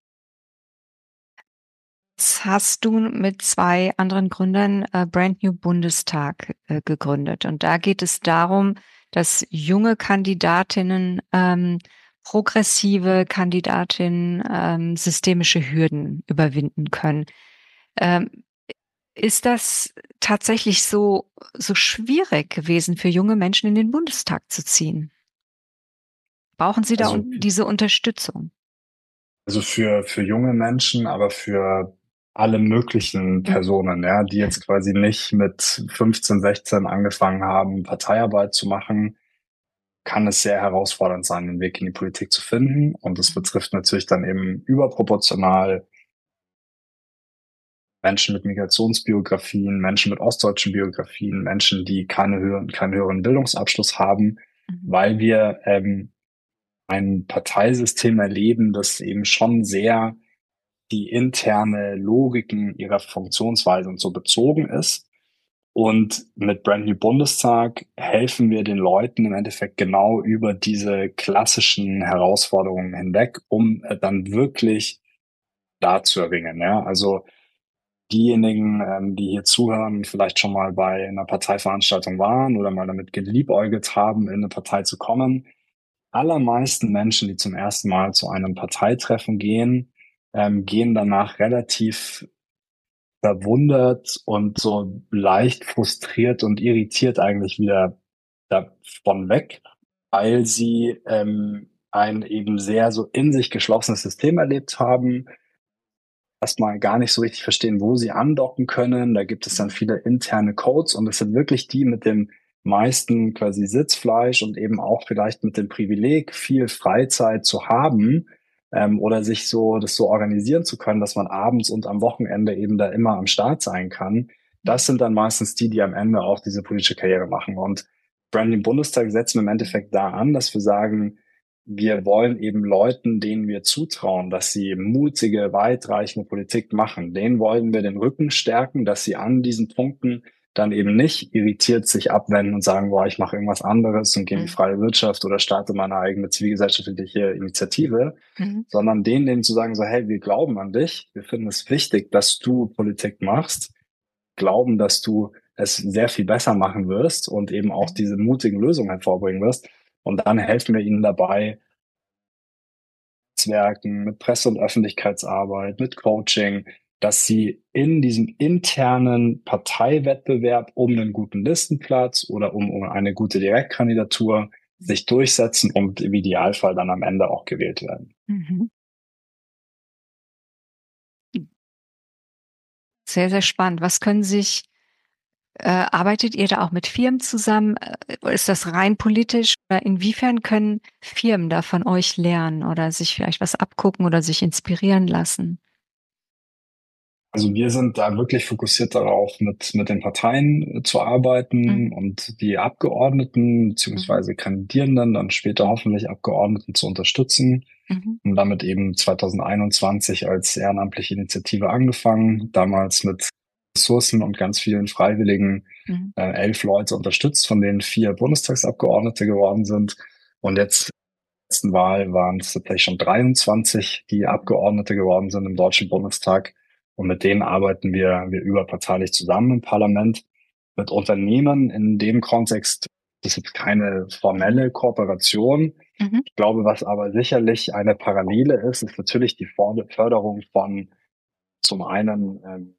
Jetzt hast du mit zwei anderen Gründern Brand New Bundestag gegründet. Und da geht es darum, dass junge Kandidatinnen, progressive Kandidatinnen systemische Hürden überwinden können. Ähm, Ist das tatsächlich so schwierig gewesen für junge Menschen in den Bundestag zu ziehen? Brauchen Sie da Also diese Unterstützung? Also für junge Menschen, aber für alle möglichen Mhm. Personen, ja, die jetzt quasi nicht mit 15, 16 angefangen haben, Parteiarbeit zu machen, kann es sehr herausfordernd sein, den Weg in die Politik zu finden. Und das betrifft natürlich dann eben überproportional Menschen mit Migrationsbiografien, Menschen mit ostdeutschen Biografien, Menschen, die keinen höheren Bildungsabschluss haben, weil wir ein Parteisystem erleben, das eben schon sehr die interne Logiken ihrer Funktionsweise und so bezogen ist. Und mit Brand New Bundestag helfen wir den Leuten im Endeffekt genau über diese klassischen Herausforderungen hinweg, um dann wirklich da zu erringen. Ja, also diejenigen, die hier zuhören, vielleicht schon mal bei einer Parteiveranstaltung waren oder mal damit geliebäugelt haben, in eine Partei zu kommen. Allermeisten Menschen, die zum ersten Mal zu einem Parteitreffen gehen, gehen danach relativ verwundert und so leicht frustriert und irritiert eigentlich wieder davon weg, weil sie ein eben sehr so in sich geschlossenes System erlebt haben, erstmal gar nicht so richtig verstehen, wo sie andocken können. Da gibt es dann viele interne Codes und es sind wirklich die mit dem meisten quasi Sitzfleisch und eben auch vielleicht mit dem Privileg, viel Freizeit zu haben, oder sich so das so organisieren zu können, dass man abends und am Wochenende eben da immer am Start sein kann. Das sind dann meistens die, die am Ende auch diese politische Karriere machen. Und Branding Bundestag setzen wir im Endeffekt da an, dass wir sagen, wir wollen eben Leuten, denen wir zutrauen, dass sie mutige, weitreichende Politik machen, denen wollen wir den Rücken stärken, dass sie an diesen Punkten dann eben nicht irritiert sich abwenden und sagen, boah, ich mache irgendwas anderes und gehe in die freie Wirtschaft oder starte meine eigene zivilgesellschaftliche Initiative, sondern denen zu sagen, so, hey, wir glauben an dich, wir finden es wichtig, dass du Politik machst, glauben, dass du es sehr viel besser machen wirst und eben auch diese mutigen Lösungen hervorbringen wirst. Und dann helfen wir ihnen dabei, Netzwerken, mit Presse- und Öffentlichkeitsarbeit, mit Coaching, dass sie in diesem internen Parteiwettbewerb um einen guten Listenplatz oder um eine gute Direktkandidatur sich durchsetzen und im Idealfall dann am Ende auch gewählt werden. Sehr, sehr spannend. Was können sich, arbeitet ihr da auch mit Firmen zusammen? Ist das rein politisch? Oder inwiefern können Firmen da von euch lernen oder sich vielleicht was abgucken oder sich inspirieren lassen? Also wir sind da wirklich fokussiert darauf, mit den Parteien zu arbeiten und die Abgeordneten beziehungsweise Kandidierenden, dann später hoffentlich Abgeordneten zu unterstützen. Und damit eben 2021 als ehrenamtliche Initiative angefangen, damals mit Ressourcen und ganz vielen Freiwilligen 11 Leute unterstützt, von denen 4 Bundestagsabgeordnete geworden sind. Und jetzt in der letzten Wahl waren es tatsächlich schon 23, die Abgeordnete geworden sind im Deutschen Bundestag. Und mit denen arbeiten wir überparteilich zusammen im Parlament. Mit Unternehmen in dem Kontext, das ist jetzt keine formelle Kooperation. Ich glaube, was aber sicherlich eine Parallele ist, ist natürlich die Förderung von zum einen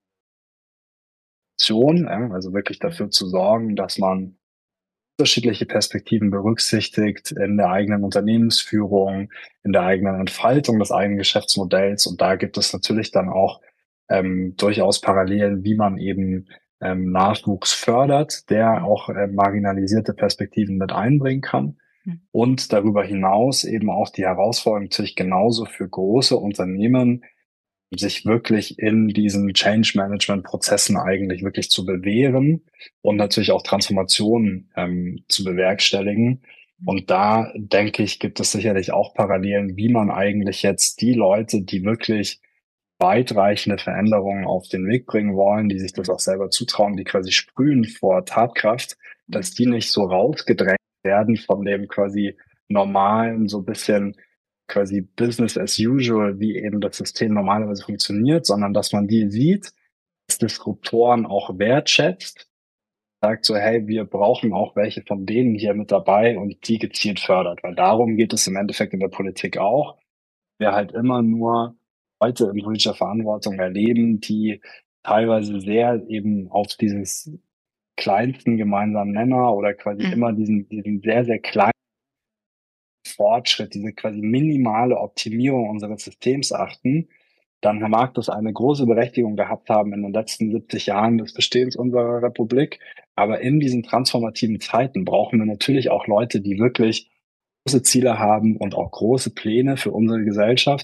also wirklich dafür zu sorgen, dass man unterschiedliche Perspektiven berücksichtigt in der eigenen Unternehmensführung, in der eigenen Entfaltung des eigenen Geschäftsmodells. Und da gibt es natürlich dann auch durchaus Parallelen, wie man eben Nachwuchs fördert, der auch marginalisierte Perspektiven mit einbringen kann. Und darüber hinaus eben auch die Herausforderung natürlich genauso für große Unternehmen, sich wirklich in diesen Change-Management-Prozessen eigentlich wirklich zu bewähren und natürlich auch Transformationen zu bewerkstelligen. Und da, denke ich, gibt es sicherlich auch Parallelen, wie man eigentlich jetzt die Leute, die wirklich weitreichende Veränderungen auf den Weg bringen wollen, die sich das auch selber zutrauen, die quasi sprühen vor Tatkraft, dass die nicht so rausgedrängt werden von dem quasi normalen, so bisschen quasi Business as usual, wie eben das System normalerweise funktioniert, sondern dass man die sieht, dass Disruptoren auch wertschätzt, sagt so, hey, wir brauchen auch welche von denen hier mit dabei und die gezielt fördert, weil darum geht es im Endeffekt in der Politik auch. Wir halt immer nur Leute in politischer Verantwortung erleben, die teilweise sehr eben auf dieses kleinsten gemeinsamen Nenner oder quasi immer diesen sehr, sehr kleinen Fortschritt, diese quasi minimale Optimierung unseres Systems achten, dann mag das eine große Berechtigung gehabt haben in den letzten 70 Jahren des Bestehens unserer Republik. Aber in diesen transformativen Zeiten brauchen wir natürlich auch Leute, die wirklich große Ziele haben und auch große Pläne für unsere Gesellschaft.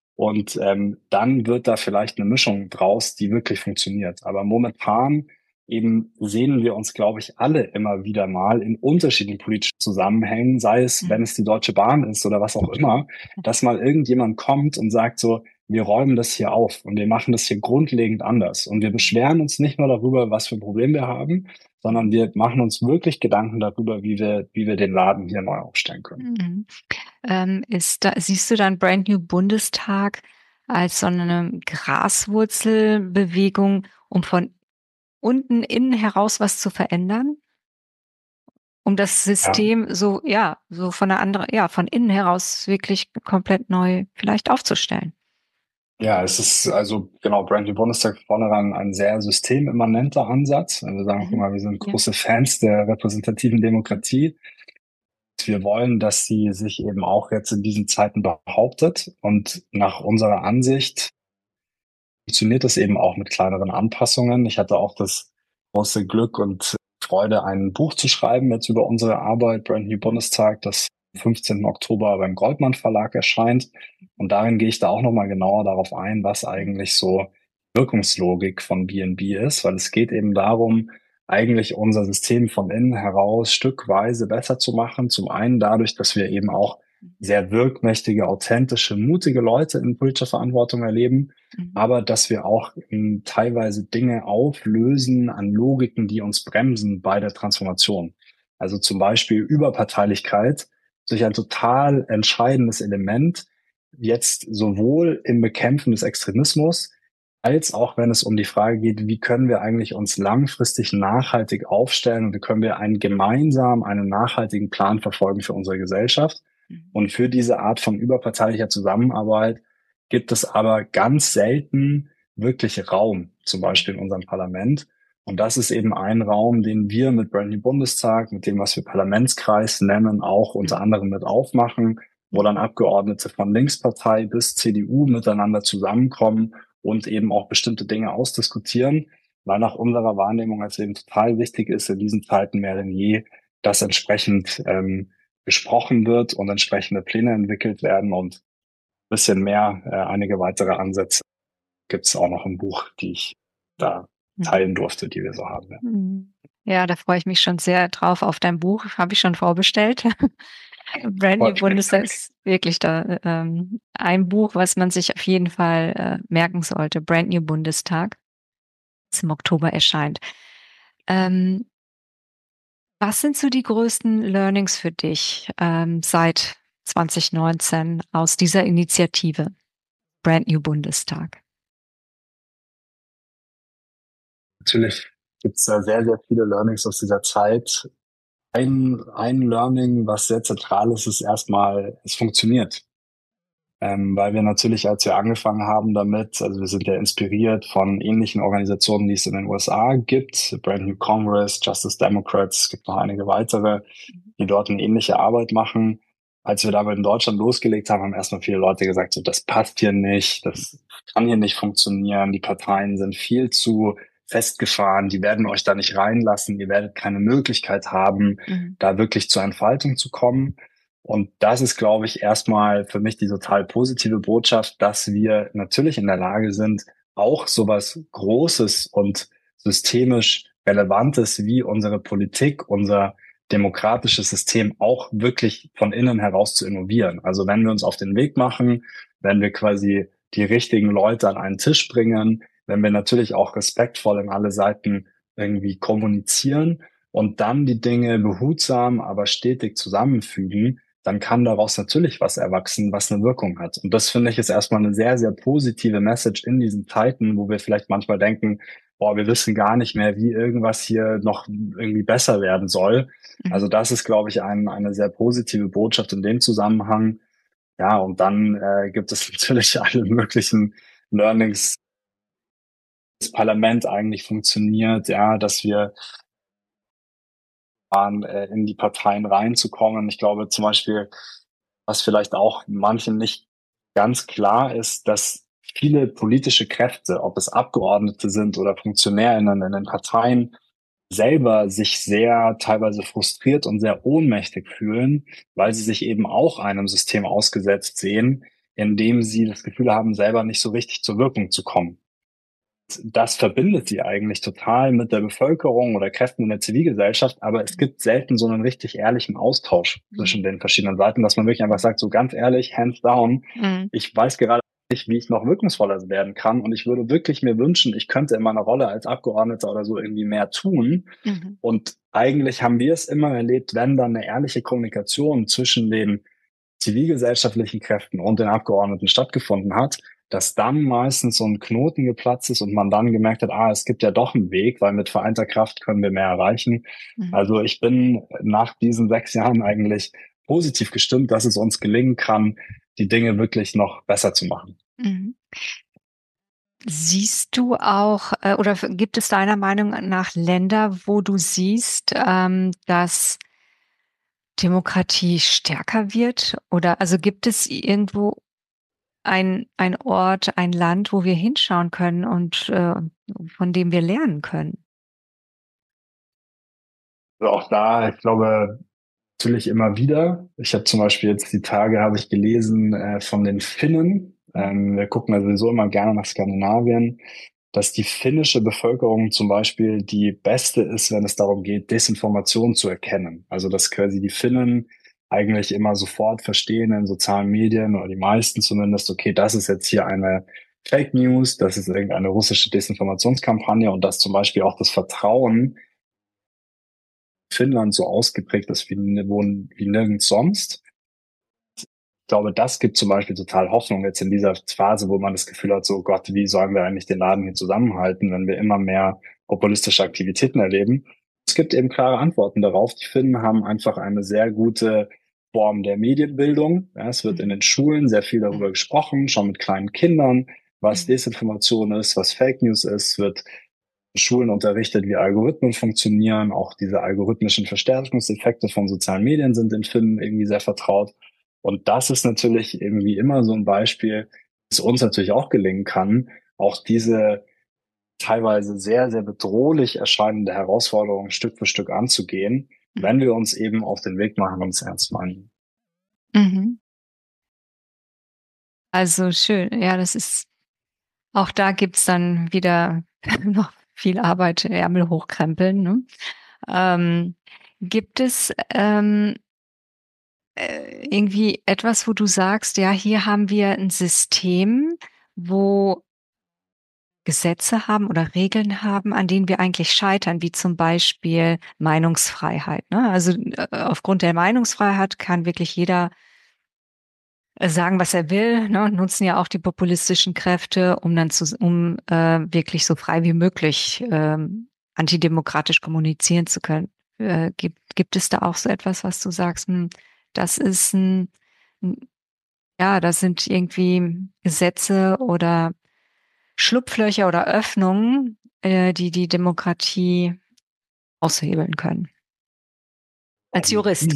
Und dann wird da vielleicht eine Mischung draus, die wirklich funktioniert. Aber momentan eben sehen wir uns, glaube ich, alle immer wieder mal in unterschiedlichen politischen Zusammenhängen, sei es, wenn es die Deutsche Bahn ist oder was auch immer, dass mal irgendjemand kommt und sagt so, wir räumen das hier auf und wir machen das hier grundlegend anders. Und wir beschweren uns nicht nur darüber, was für ein Problem wir haben, sondern wir machen uns wirklich Gedanken darüber, wie wir den Laden hier neu aufstellen können. Mhm. Siehst du dann Brand New Bundestag als so eine Graswurzelbewegung, um von unten innen heraus was zu verändern? Um das Ja. System so, ja, so von der anderen, ja, von innen heraus wirklich komplett neu vielleicht aufzustellen. Ja, es ist also genau, Brand New Bundestag vornherein ein sehr systemimmanenter Ansatz. Wir sagen auch Mhm. immer, wir sind Ja. große Fans der repräsentativen Demokratie. Wir wollen, dass sie sich eben auch jetzt in diesen Zeiten behauptet. Und nach unserer Ansicht funktioniert das eben auch mit kleineren Anpassungen. Ich hatte auch das große Glück und Freude, ein Buch zu schreiben jetzt über unsere Arbeit, Brand New Bundestag, das am 15. Oktober beim Goldmann Verlag erscheint. Und darin gehe ich da auch nochmal genauer darauf ein, was eigentlich so Wirkungslogik von BNB ist, weil es geht eben darum, eigentlich unser System von innen heraus stückweise besser zu machen. Zum einen dadurch, dass wir eben auch sehr wirkmächtige, authentische, mutige Leute in politischer Verantwortung erleben, Mhm. aber dass wir auch teilweise Dinge auflösen an Logiken, die uns bremsen bei der Transformation. Also zum Beispiel Überparteilichkeit durch ein total entscheidendes Element, jetzt sowohl im Bekämpfen des Extremismus, als auch wenn es um die Frage geht, wie können wir eigentlich uns langfristig nachhaltig aufstellen und wie können wir einen nachhaltigen Plan verfolgen für unsere Gesellschaft. Mhm. Und für diese Art von überparteilicher Zusammenarbeit gibt es aber ganz selten wirklich Raum, zum Beispiel in unserem Parlament. Und das ist eben ein Raum, den wir mit Brand New Bundestag, mit dem, was wir Parlamentskreis nennen, auch unter anderem mit aufmachen, wo dann Abgeordnete von Linkspartei bis CDU miteinander zusammenkommen und eben auch bestimmte Dinge ausdiskutieren, weil nach unserer Wahrnehmung es eben total wichtig ist, in diesen Zeiten mehr denn je, dass entsprechend gesprochen wird und entsprechende Pläne entwickelt werden und ein bisschen mehr, einige weitere Ansätze gibt es auch noch im Buch, die ich da Mhm. teilen durfte, die wir so haben. Ja. Mhm. Ja, da freue ich mich schon sehr drauf auf dein Buch. Habe ich schon vorbestellt. Brand New Freut mich, Bundestag danke. ist wirklich da ein Buch, was man sich auf jeden Fall merken sollte. Brand New Bundestag, das im Oktober erscheint. Ähm, Was sind so die größten Learnings für dich seit 2019 aus dieser Initiative Brand New Bundestag? Natürlich gibt es da sehr, sehr viele Learnings aus dieser Zeit. Ein Learning, was sehr zentral ist, ist erstmal, es funktioniert. Weil wir natürlich, als wir angefangen haben damit, also wir sind ja inspiriert von ähnlichen Organisationen, die es in den USA gibt, Brand New Congress, Justice Democrats, es gibt noch einige weitere, die dort eine ähnliche Arbeit machen. Als wir damit in Deutschland losgelegt haben, haben erstmal viele Leute gesagt, so, das passt hier nicht, das kann hier nicht funktionieren, die Parteien sind viel zu festgefahren, die werden euch da nicht reinlassen, ihr werdet keine Möglichkeit haben, Mhm. da wirklich zur Entfaltung zu kommen. Und das ist, glaube ich, erstmal für mich die total positive Botschaft, dass wir natürlich in der Lage sind, auch sowas Großes und systemisch Relevantes wie unsere Politik, unser demokratisches System auch wirklich von innen heraus zu innovieren. Also wenn wir uns auf den Weg machen, wenn wir quasi die richtigen Leute an einen Tisch bringen, wenn wir natürlich auch respektvoll in alle Seiten irgendwie kommunizieren und dann die Dinge behutsam, aber stetig zusammenfügen, dann kann daraus natürlich was erwachsen, was eine Wirkung hat. Und das finde ich ist erstmal eine sehr, sehr positive Message in diesen Zeiten, wo wir vielleicht manchmal denken, boah, wir wissen gar nicht mehr, wie irgendwas hier noch irgendwie besser werden soll. Also Mhm. das ist, glaube ich, eine sehr positive Botschaft in dem Zusammenhang. Ja, und dann gibt es natürlich alle möglichen Learnings, das Parlament eigentlich funktioniert, ja, dass wir waren, in die Parteien reinzukommen. Ich glaube zum Beispiel, was vielleicht auch manchen nicht ganz klar ist, dass viele politische Kräfte, ob es Abgeordnete sind oder FunktionärInnen in den Parteien, selber sich sehr teilweise frustriert und sehr ohnmächtig fühlen, weil sie sich eben auch einem System ausgesetzt sehen, indem sie das Gefühl haben, selber nicht so richtig zur Wirkung zu kommen. Das verbindet sie eigentlich total mit der Bevölkerung oder Kräften in der Zivilgesellschaft, aber es gibt selten so einen richtig ehrlichen Austausch zwischen den verschiedenen Seiten, dass man wirklich einfach sagt, so ganz ehrlich, hands down, ich weiß gerade nicht, wie ich noch wirkungsvoller werden kann und ich würde wirklich mir wünschen, ich könnte in meiner Rolle als Abgeordneter oder so irgendwie mehr tun. Und eigentlich haben wir es immer erlebt, wenn dann eine ehrliche Kommunikation zwischen den zivilgesellschaftlichen Kräften und den Abgeordneten stattgefunden hat, dass dann meistens so ein Knoten geplatzt ist und man dann gemerkt hat, es gibt ja doch einen Weg, weil mit vereinter Kraft können wir mehr erreichen. Also ich bin nach diesen 6 Jahren eigentlich positiv gestimmt, dass es uns gelingen kann, die Dinge wirklich noch besser zu machen. Siehst du auch, oder gibt es deiner Meinung nach Länder, wo du siehst, dass Demokratie stärker wird? Oder also gibt es irgendwo ein Ort, ein Land, wo wir hinschauen können und von dem wir lernen können? Also auch da, ich glaube, natürlich immer wieder. Ich habe zum Beispiel jetzt die Tage, habe ich gelesen, von den Finnen. Wir gucken ja sowieso immer gerne nach Skandinavien, dass die finnische Bevölkerung zum Beispiel die beste ist, wenn es darum geht, Desinformation zu erkennen. Also dass quasi die Finnen eigentlich immer sofort verstehen in sozialen Medien, oder die meisten zumindest, okay, das ist jetzt hier eine Fake News, das ist irgendeine russische Desinformationskampagne, und dass zum Beispiel auch das Vertrauen Finnland so ausgeprägt ist wie nirgends sonst. Ich glaube, das gibt zum Beispiel total Hoffnung jetzt in dieser Phase, wo man das Gefühl hat, so Gott, wie sollen wir eigentlich den Laden hier zusammenhalten, wenn wir immer mehr populistische Aktivitäten erleben? Es gibt eben klare Antworten darauf. Die Finnen haben einfach eine sehr gute Form der Medienbildung. Ja, es wird in den Schulen sehr viel darüber gesprochen, schon mit kleinen Kindern, was Desinformation ist, was Fake News ist, wird in Schulen unterrichtet, wie Algorithmen funktionieren. Auch diese algorithmischen Verstärkungseffekte von sozialen Medien sind den Finnen irgendwie sehr vertraut. Und das ist natürlich irgendwie immer so ein Beispiel, das uns natürlich auch gelingen kann, auch diese teilweise sehr, sehr bedrohlich erscheinende Herausforderungen Stück für Stück anzugehen, wenn wir uns eben auf den Weg machen und es ernst meinen. Also schön, ja, das ist, auch da gibt's dann wieder noch viel Arbeit, Ärmel hochkrempeln, ne? Gibt es irgendwie etwas, wo du sagst, ja, hier haben wir ein System, wo Gesetze haben oder Regeln haben, an denen wir eigentlich scheitern, wie zum Beispiel Meinungsfreiheit, ne? Also, aufgrund der Meinungsfreiheit kann wirklich jeder sagen, was er will, ne? Nutzen ja auch die populistischen Kräfte, um dann wirklich so frei wie möglich antidemokratisch kommunizieren zu können. Gibt es da auch so etwas, was du sagst, das ist ja, das sind irgendwie Gesetze oder Schlupflöcher oder Öffnungen, die die Demokratie aushebeln können? Als Jurist.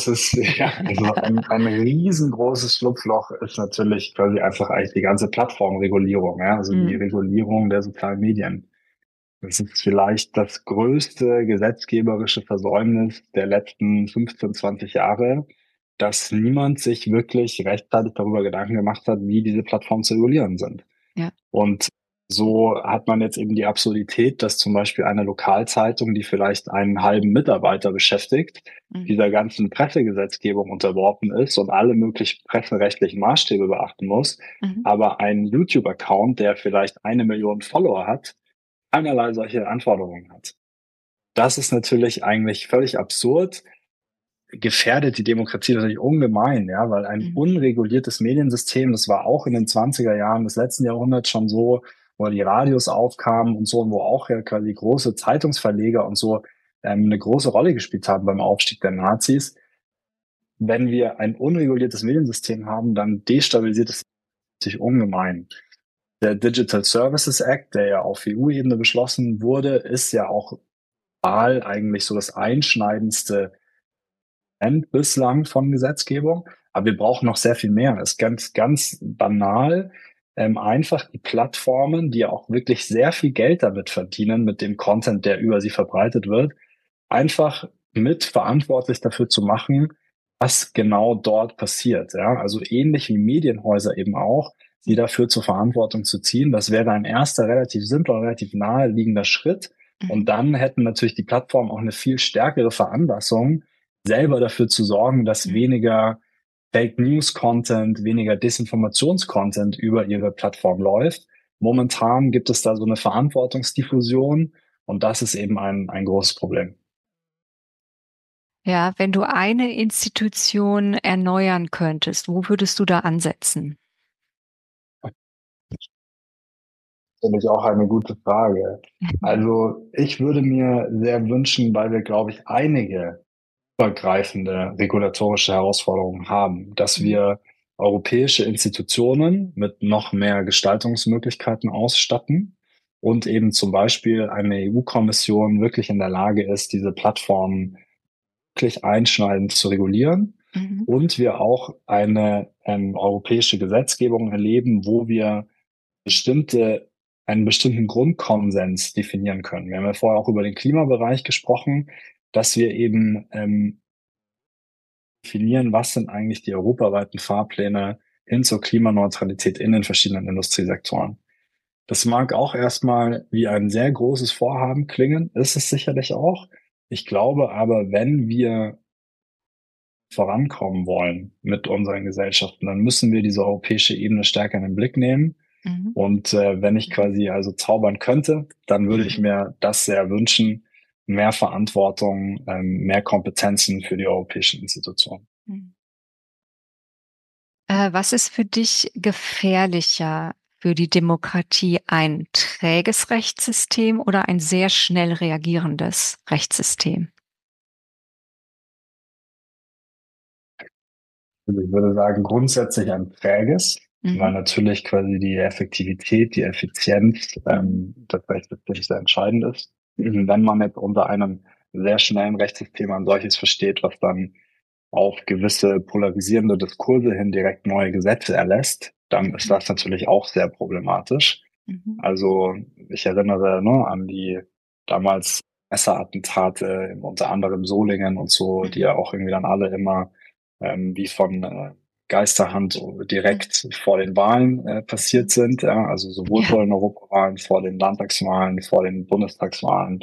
Ein riesengroßes Schlupfloch ist natürlich quasi einfach eigentlich die ganze Plattformregulierung, ja, also die Regulierung der sozialen Medien. Das ist vielleicht das größte gesetzgeberische Versäumnis der letzten 15, 20 Jahre, dass niemand sich wirklich rechtzeitig darüber Gedanken gemacht hat, wie diese Plattformen zu regulieren sind. Ja. Und so hat man jetzt eben die Absurdität, dass zum Beispiel eine Lokalzeitung, die vielleicht einen halben Mitarbeiter beschäftigt, dieser ganzen Pressegesetzgebung unterworfen ist und alle möglichen presserechtlichen Maßstäbe beachten muss, aber ein YouTube-Account, der vielleicht 1 Million Follower hat, keinerlei solche Anforderungen hat. Das ist natürlich eigentlich völlig absurd, gefährdet die Demokratie natürlich ungemein, ja, weil ein unreguliertes Mediensystem, das war auch in den 20er Jahren des letzten Jahrhunderts schon so, wo die Radios aufkamen und so, und wo auch ja quasi große Zeitungsverleger und so eine große Rolle gespielt haben beim Aufstieg der Nazis. Wenn wir ein unreguliertes Mediensystem haben, dann destabilisiert es sich ungemein. Der Digital Services Act, der ja auf EU-Ebene beschlossen wurde, ist ja auch eigentlich so das einschneidendste bislang von Gesetzgebung. Aber wir brauchen noch sehr viel mehr. Es ist ganz, ganz banal, einfach die Plattformen, die ja auch wirklich sehr viel Geld damit verdienen, mit dem Content, der über sie verbreitet wird, einfach mit verantwortlich dafür zu machen, was genau dort passiert. Ja? Also ähnlich wie Medienhäuser eben auch, sie dafür zur Verantwortung zu ziehen. Das wäre ein erster relativ simpler, relativ naheliegender Schritt. Und Mhm. dann hätten natürlich die Plattformen auch eine viel stärkere Veranlassung, selber dafür zu sorgen, dass Mhm. weniger Fake News Content, weniger Desinformationscontent über ihre Plattform läuft. Momentan gibt es da so eine Verantwortungsdiffusion und das ist eben ein großes Problem. Ja, wenn du eine Institution erneuern könntest, wo würdest du da ansetzen? Finde ich auch eine gute Frage. Also ich würde mir sehr wünschen, weil wir, glaube ich, einige übergreifende regulatorische Herausforderungen haben, dass Mhm. wir europäische Institutionen mit noch mehr Gestaltungsmöglichkeiten ausstatten und eben zum Beispiel eine EU-Kommission wirklich in der Lage ist, diese Plattformen wirklich einschneidend zu regulieren. Mhm. Und wir auch eine europäische Gesetzgebung erleben, wo wir einen bestimmten Grundkonsens definieren können. Wir haben ja vorher auch über den Klimabereich gesprochen, dass wir eben definieren, was sind eigentlich die europaweiten Fahrpläne hin zur Klimaneutralität in den verschiedenen Industriesektoren. Das mag auch erstmal wie ein sehr großes Vorhaben klingen, ist es sicherlich auch. Ich glaube aber, wenn wir vorankommen wollen mit unseren Gesellschaften, dann müssen wir diese europäische Ebene stärker in den Blick nehmen. Mhm. Und wenn ich quasi also zaubern könnte, dann würde ich mir das sehr wünschen, mehr Verantwortung, mehr Kompetenzen für die europäischen Institutionen. Mhm. Was ist für dich gefährlicher für die Demokratie, ein träges Rechtssystem oder ein sehr schnell reagierendes Rechtssystem? Also ich würde sagen, grundsätzlich ein träges, weil Mhm. natürlich quasi die Effektivität, die Effizienz Mhm. das Rechtssystem sehr entscheidend ist. Wenn man jetzt unter einem sehr schnellen Rechtssystem ein solches versteht, was dann auf gewisse polarisierende Diskurse hin direkt neue Gesetze erlässt, dann ist Mhm. das natürlich auch sehr problematisch. Mhm. Also ich erinnere an die damals Messerattentate, unter anderem Solingen und so, die ja Mhm. auch irgendwie dann alle immer wie von Geisterhand Mhm. direkt vor den Wahlen Mhm. passiert sind. Ja? Also sowohl Ja. vor den Europawahlen, vor den Landtagswahlen, vor den Bundestagswahlen,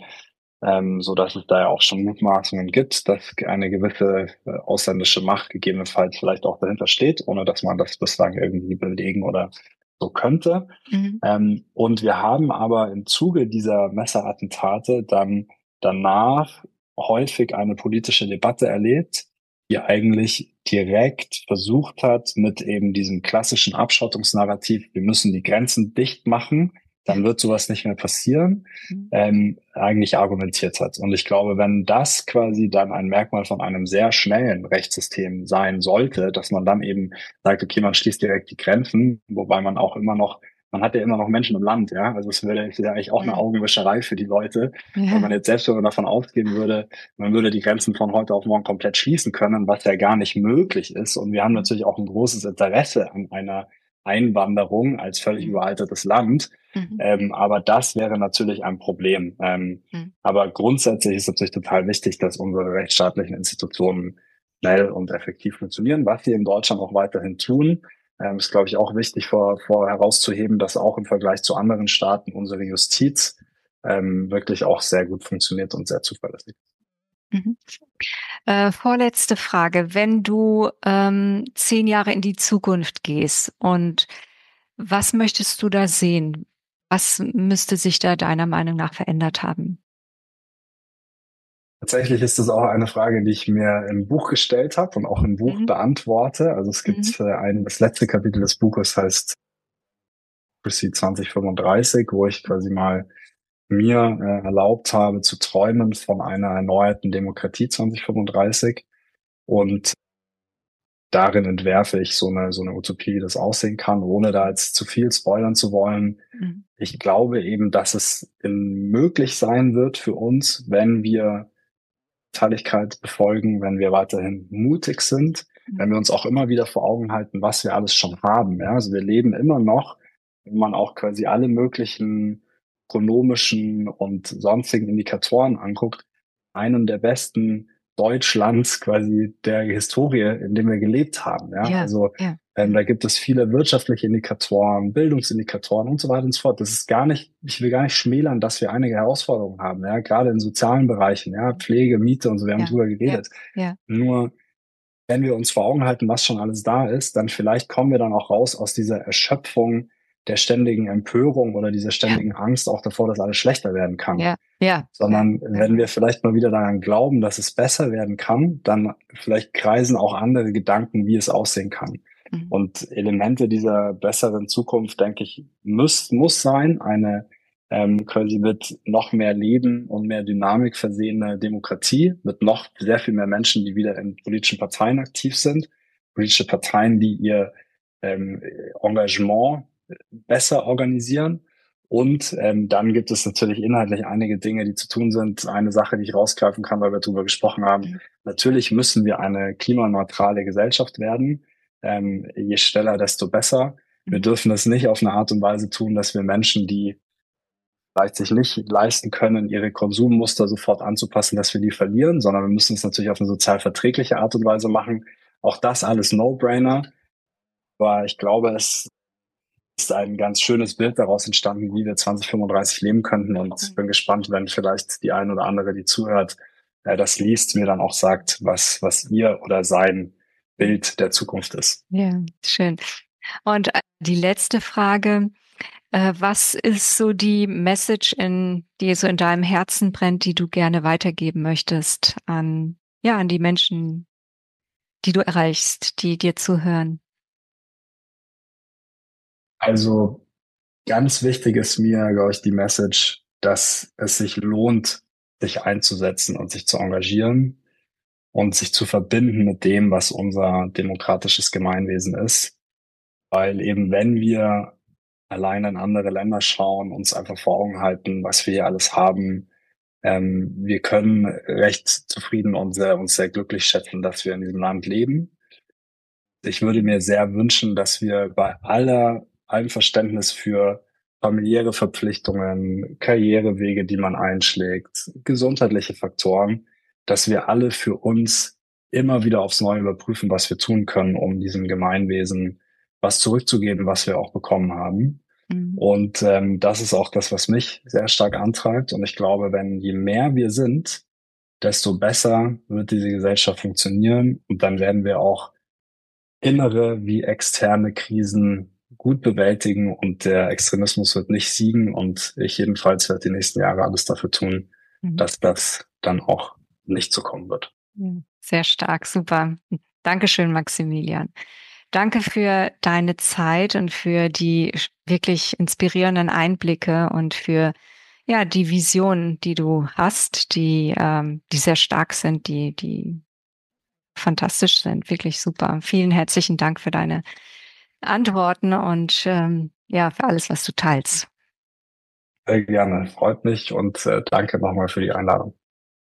so dass es da ja auch schon Mutmaßungen gibt, dass eine gewisse ausländische Macht gegebenenfalls vielleicht auch dahinter steht, ohne dass man das bislang irgendwie belegen oder so könnte. Mhm. Und wir haben aber im Zuge dieser Messerattentate dann danach häufig eine politische Debatte erlebt, die eigentlich direkt versucht hat, mit eben diesem klassischen Abschottungsnarrativ, wir müssen die Grenzen dicht machen, dann wird sowas nicht mehr passieren, Mhm. eigentlich argumentiert hat. Und ich glaube, wenn das quasi dann ein Merkmal von einem sehr schnellen Rechtssystem sein sollte, dass man dann eben sagt, okay, man schließt direkt die Grenzen, wobei man hat ja immer noch Menschen im Land, ja. Also es wäre ja eigentlich auch eine Mhm. Augenwischerei für die Leute, wenn man Ja. jetzt selbst, wenn man davon ausgehen würde, man würde die Grenzen von heute auf morgen komplett schließen können, was ja gar nicht möglich ist. Und wir haben Mhm. natürlich auch ein großes Interesse an einer Einwanderung als völlig Mhm. überaltertes Land. Mhm. Aber das wäre natürlich ein Problem. Mhm. Aber grundsätzlich ist es natürlich total wichtig, dass unsere rechtsstaatlichen Institutionen schnell und effektiv funktionieren, was sie in Deutschland auch weiterhin tun. Ist, glaube ich, auch wichtig vor herauszuheben, dass auch im Vergleich zu anderen Staaten unsere Justiz wirklich auch sehr gut funktioniert und sehr zuverlässig. Mhm. Vorletzte Frage. Wenn du 10 Jahre in die Zukunft gehst und was möchtest du da sehen? Was müsste sich da deiner Meinung nach verändert haben? Tatsächlich ist das auch eine Frage, die ich mir im Buch gestellt habe und auch im Buch Mhm. beantworte. Also es Mhm. gibt das letzte Kapitel des Buches heißt Prophecy 2035, wo ich quasi mal mir erlaubt habe zu träumen von einer erneuerten Demokratie 2035. Und darin entwerfe ich so eine Utopie, wie das aussehen kann, ohne da jetzt zu viel spoilern zu wollen. Mhm. Ich glaube eben, dass es möglich sein wird für uns, wenn wir Teiligkeit befolgen, wenn wir weiterhin mutig sind, wenn wir uns auch immer wieder vor Augen halten, was wir alles schon haben. Ja? Also wir leben immer noch, wenn man auch quasi alle möglichen ökonomischen und sonstigen Indikatoren anguckt, einem der besten Deutschlands quasi der Historie, in dem wir gelebt haben. Ja, Ja, also ja. da gibt es viele wirtschaftliche Indikatoren, Bildungsindikatoren und so weiter und so fort. Das ist gar nicht, ich will gar nicht schmälern, dass wir einige Herausforderungen haben, ja, gerade in sozialen Bereichen, ja, Pflege, Miete und so, wir haben Ja, drüber ja, geredet. ja. Nur, wenn wir uns vor Augen halten, was schon alles da ist, dann vielleicht kommen wir dann auch raus aus dieser Erschöpfung der ständigen Empörung oder dieser Ja, ständigen Angst auch davor, dass alles schlechter werden kann. ja, ja, ja, Sondern wenn wir vielleicht mal wieder daran glauben, dass es besser werden kann, dann vielleicht kreisen auch andere Gedanken, wie es aussehen kann. mhm. Und Elemente dieser besseren Zukunft, denke ich, muss sein, eine quasi mit noch mehr Leben und mehr Dynamik versehene Demokratie, mit noch sehr viel mehr Menschen, die wieder in politischen Parteien aktiv sind, politische Parteien, die ihr Engagement besser organisieren. Und dann gibt es natürlich inhaltlich einige Dinge, die zu tun sind. Eine Sache, die ich rausgreifen kann, weil wir darüber gesprochen haben. Mhm. Natürlich müssen wir eine klimaneutrale Gesellschaft werden. Je schneller, desto besser. Wir Mhm. dürfen das nicht auf eine Art und Weise tun, dass wir Menschen, die vielleicht sich nicht leisten können, ihre Konsummuster sofort anzupassen, dass wir die verlieren, sondern wir müssen es natürlich auf eine sozial verträgliche Art und Weise machen. Auch das alles No-Brainer. Aber ich glaube, es ist ein ganz schönes Bild daraus entstanden, wie wir 2035 leben könnten. Und bin gespannt, wenn vielleicht die ein oder andere, die zuhört, das liest, mir dann auch sagt, was ihr oder sein Bild der Zukunft ist. Ja, schön. Und die letzte Frage, was ist so die Message, die so in deinem Herzen brennt, die du gerne weitergeben möchtest an die Menschen, die du erreichst, die dir zuhören? Also ganz wichtig ist mir, glaube ich, die Message, dass es sich lohnt, sich einzusetzen und sich zu engagieren und sich zu verbinden mit dem, was unser demokratisches Gemeinwesen ist. Weil eben wenn wir alleine in andere Länder schauen, uns einfach vor Augen halten, was wir hier alles haben, wir können recht zufrieden und uns sehr glücklich schätzen, dass wir in diesem Land leben. Ich würde mir sehr wünschen, dass wir bei allem Verständnis für familiäre Verpflichtungen, Karrierewege, die man einschlägt, gesundheitliche Faktoren, dass wir alle für uns immer wieder aufs Neue überprüfen, was wir tun können, um diesem Gemeinwesen was zurückzugeben, was wir auch bekommen haben. Mhm. Und das ist auch das, was mich sehr stark antreibt. Und ich glaube, wenn je mehr wir sind, desto besser wird diese Gesellschaft funktionieren. Und dann werden wir auch innere wie externe Krisen gut bewältigen und der Extremismus wird nicht siegen. Und ich jedenfalls werde die nächsten Jahre alles dafür tun, Mhm. dass das dann auch nicht so kommen wird. Ja, sehr stark, super. Dankeschön, Maximilian. Danke für deine Zeit und für die wirklich inspirierenden Einblicke und für die Visionen, die du hast, die sehr stark sind, die fantastisch sind, wirklich super. Vielen herzlichen Dank für deine Antworten und für alles, was du teilst. Sehr gerne, freut mich und danke nochmal für die Einladung.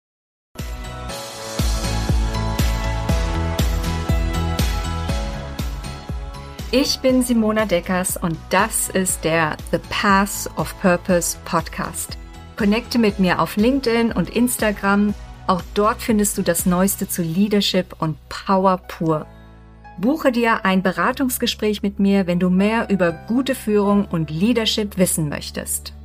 Ich bin Simona Deckers und das ist der The Path of Purpose Podcast. Connecte mit mir auf LinkedIn und Instagram. Auch dort findest du das Neueste zu Leadership und Power pur. Buche dir ein Beratungsgespräch mit mir, wenn du mehr über gute Führung und Leadership wissen möchtest.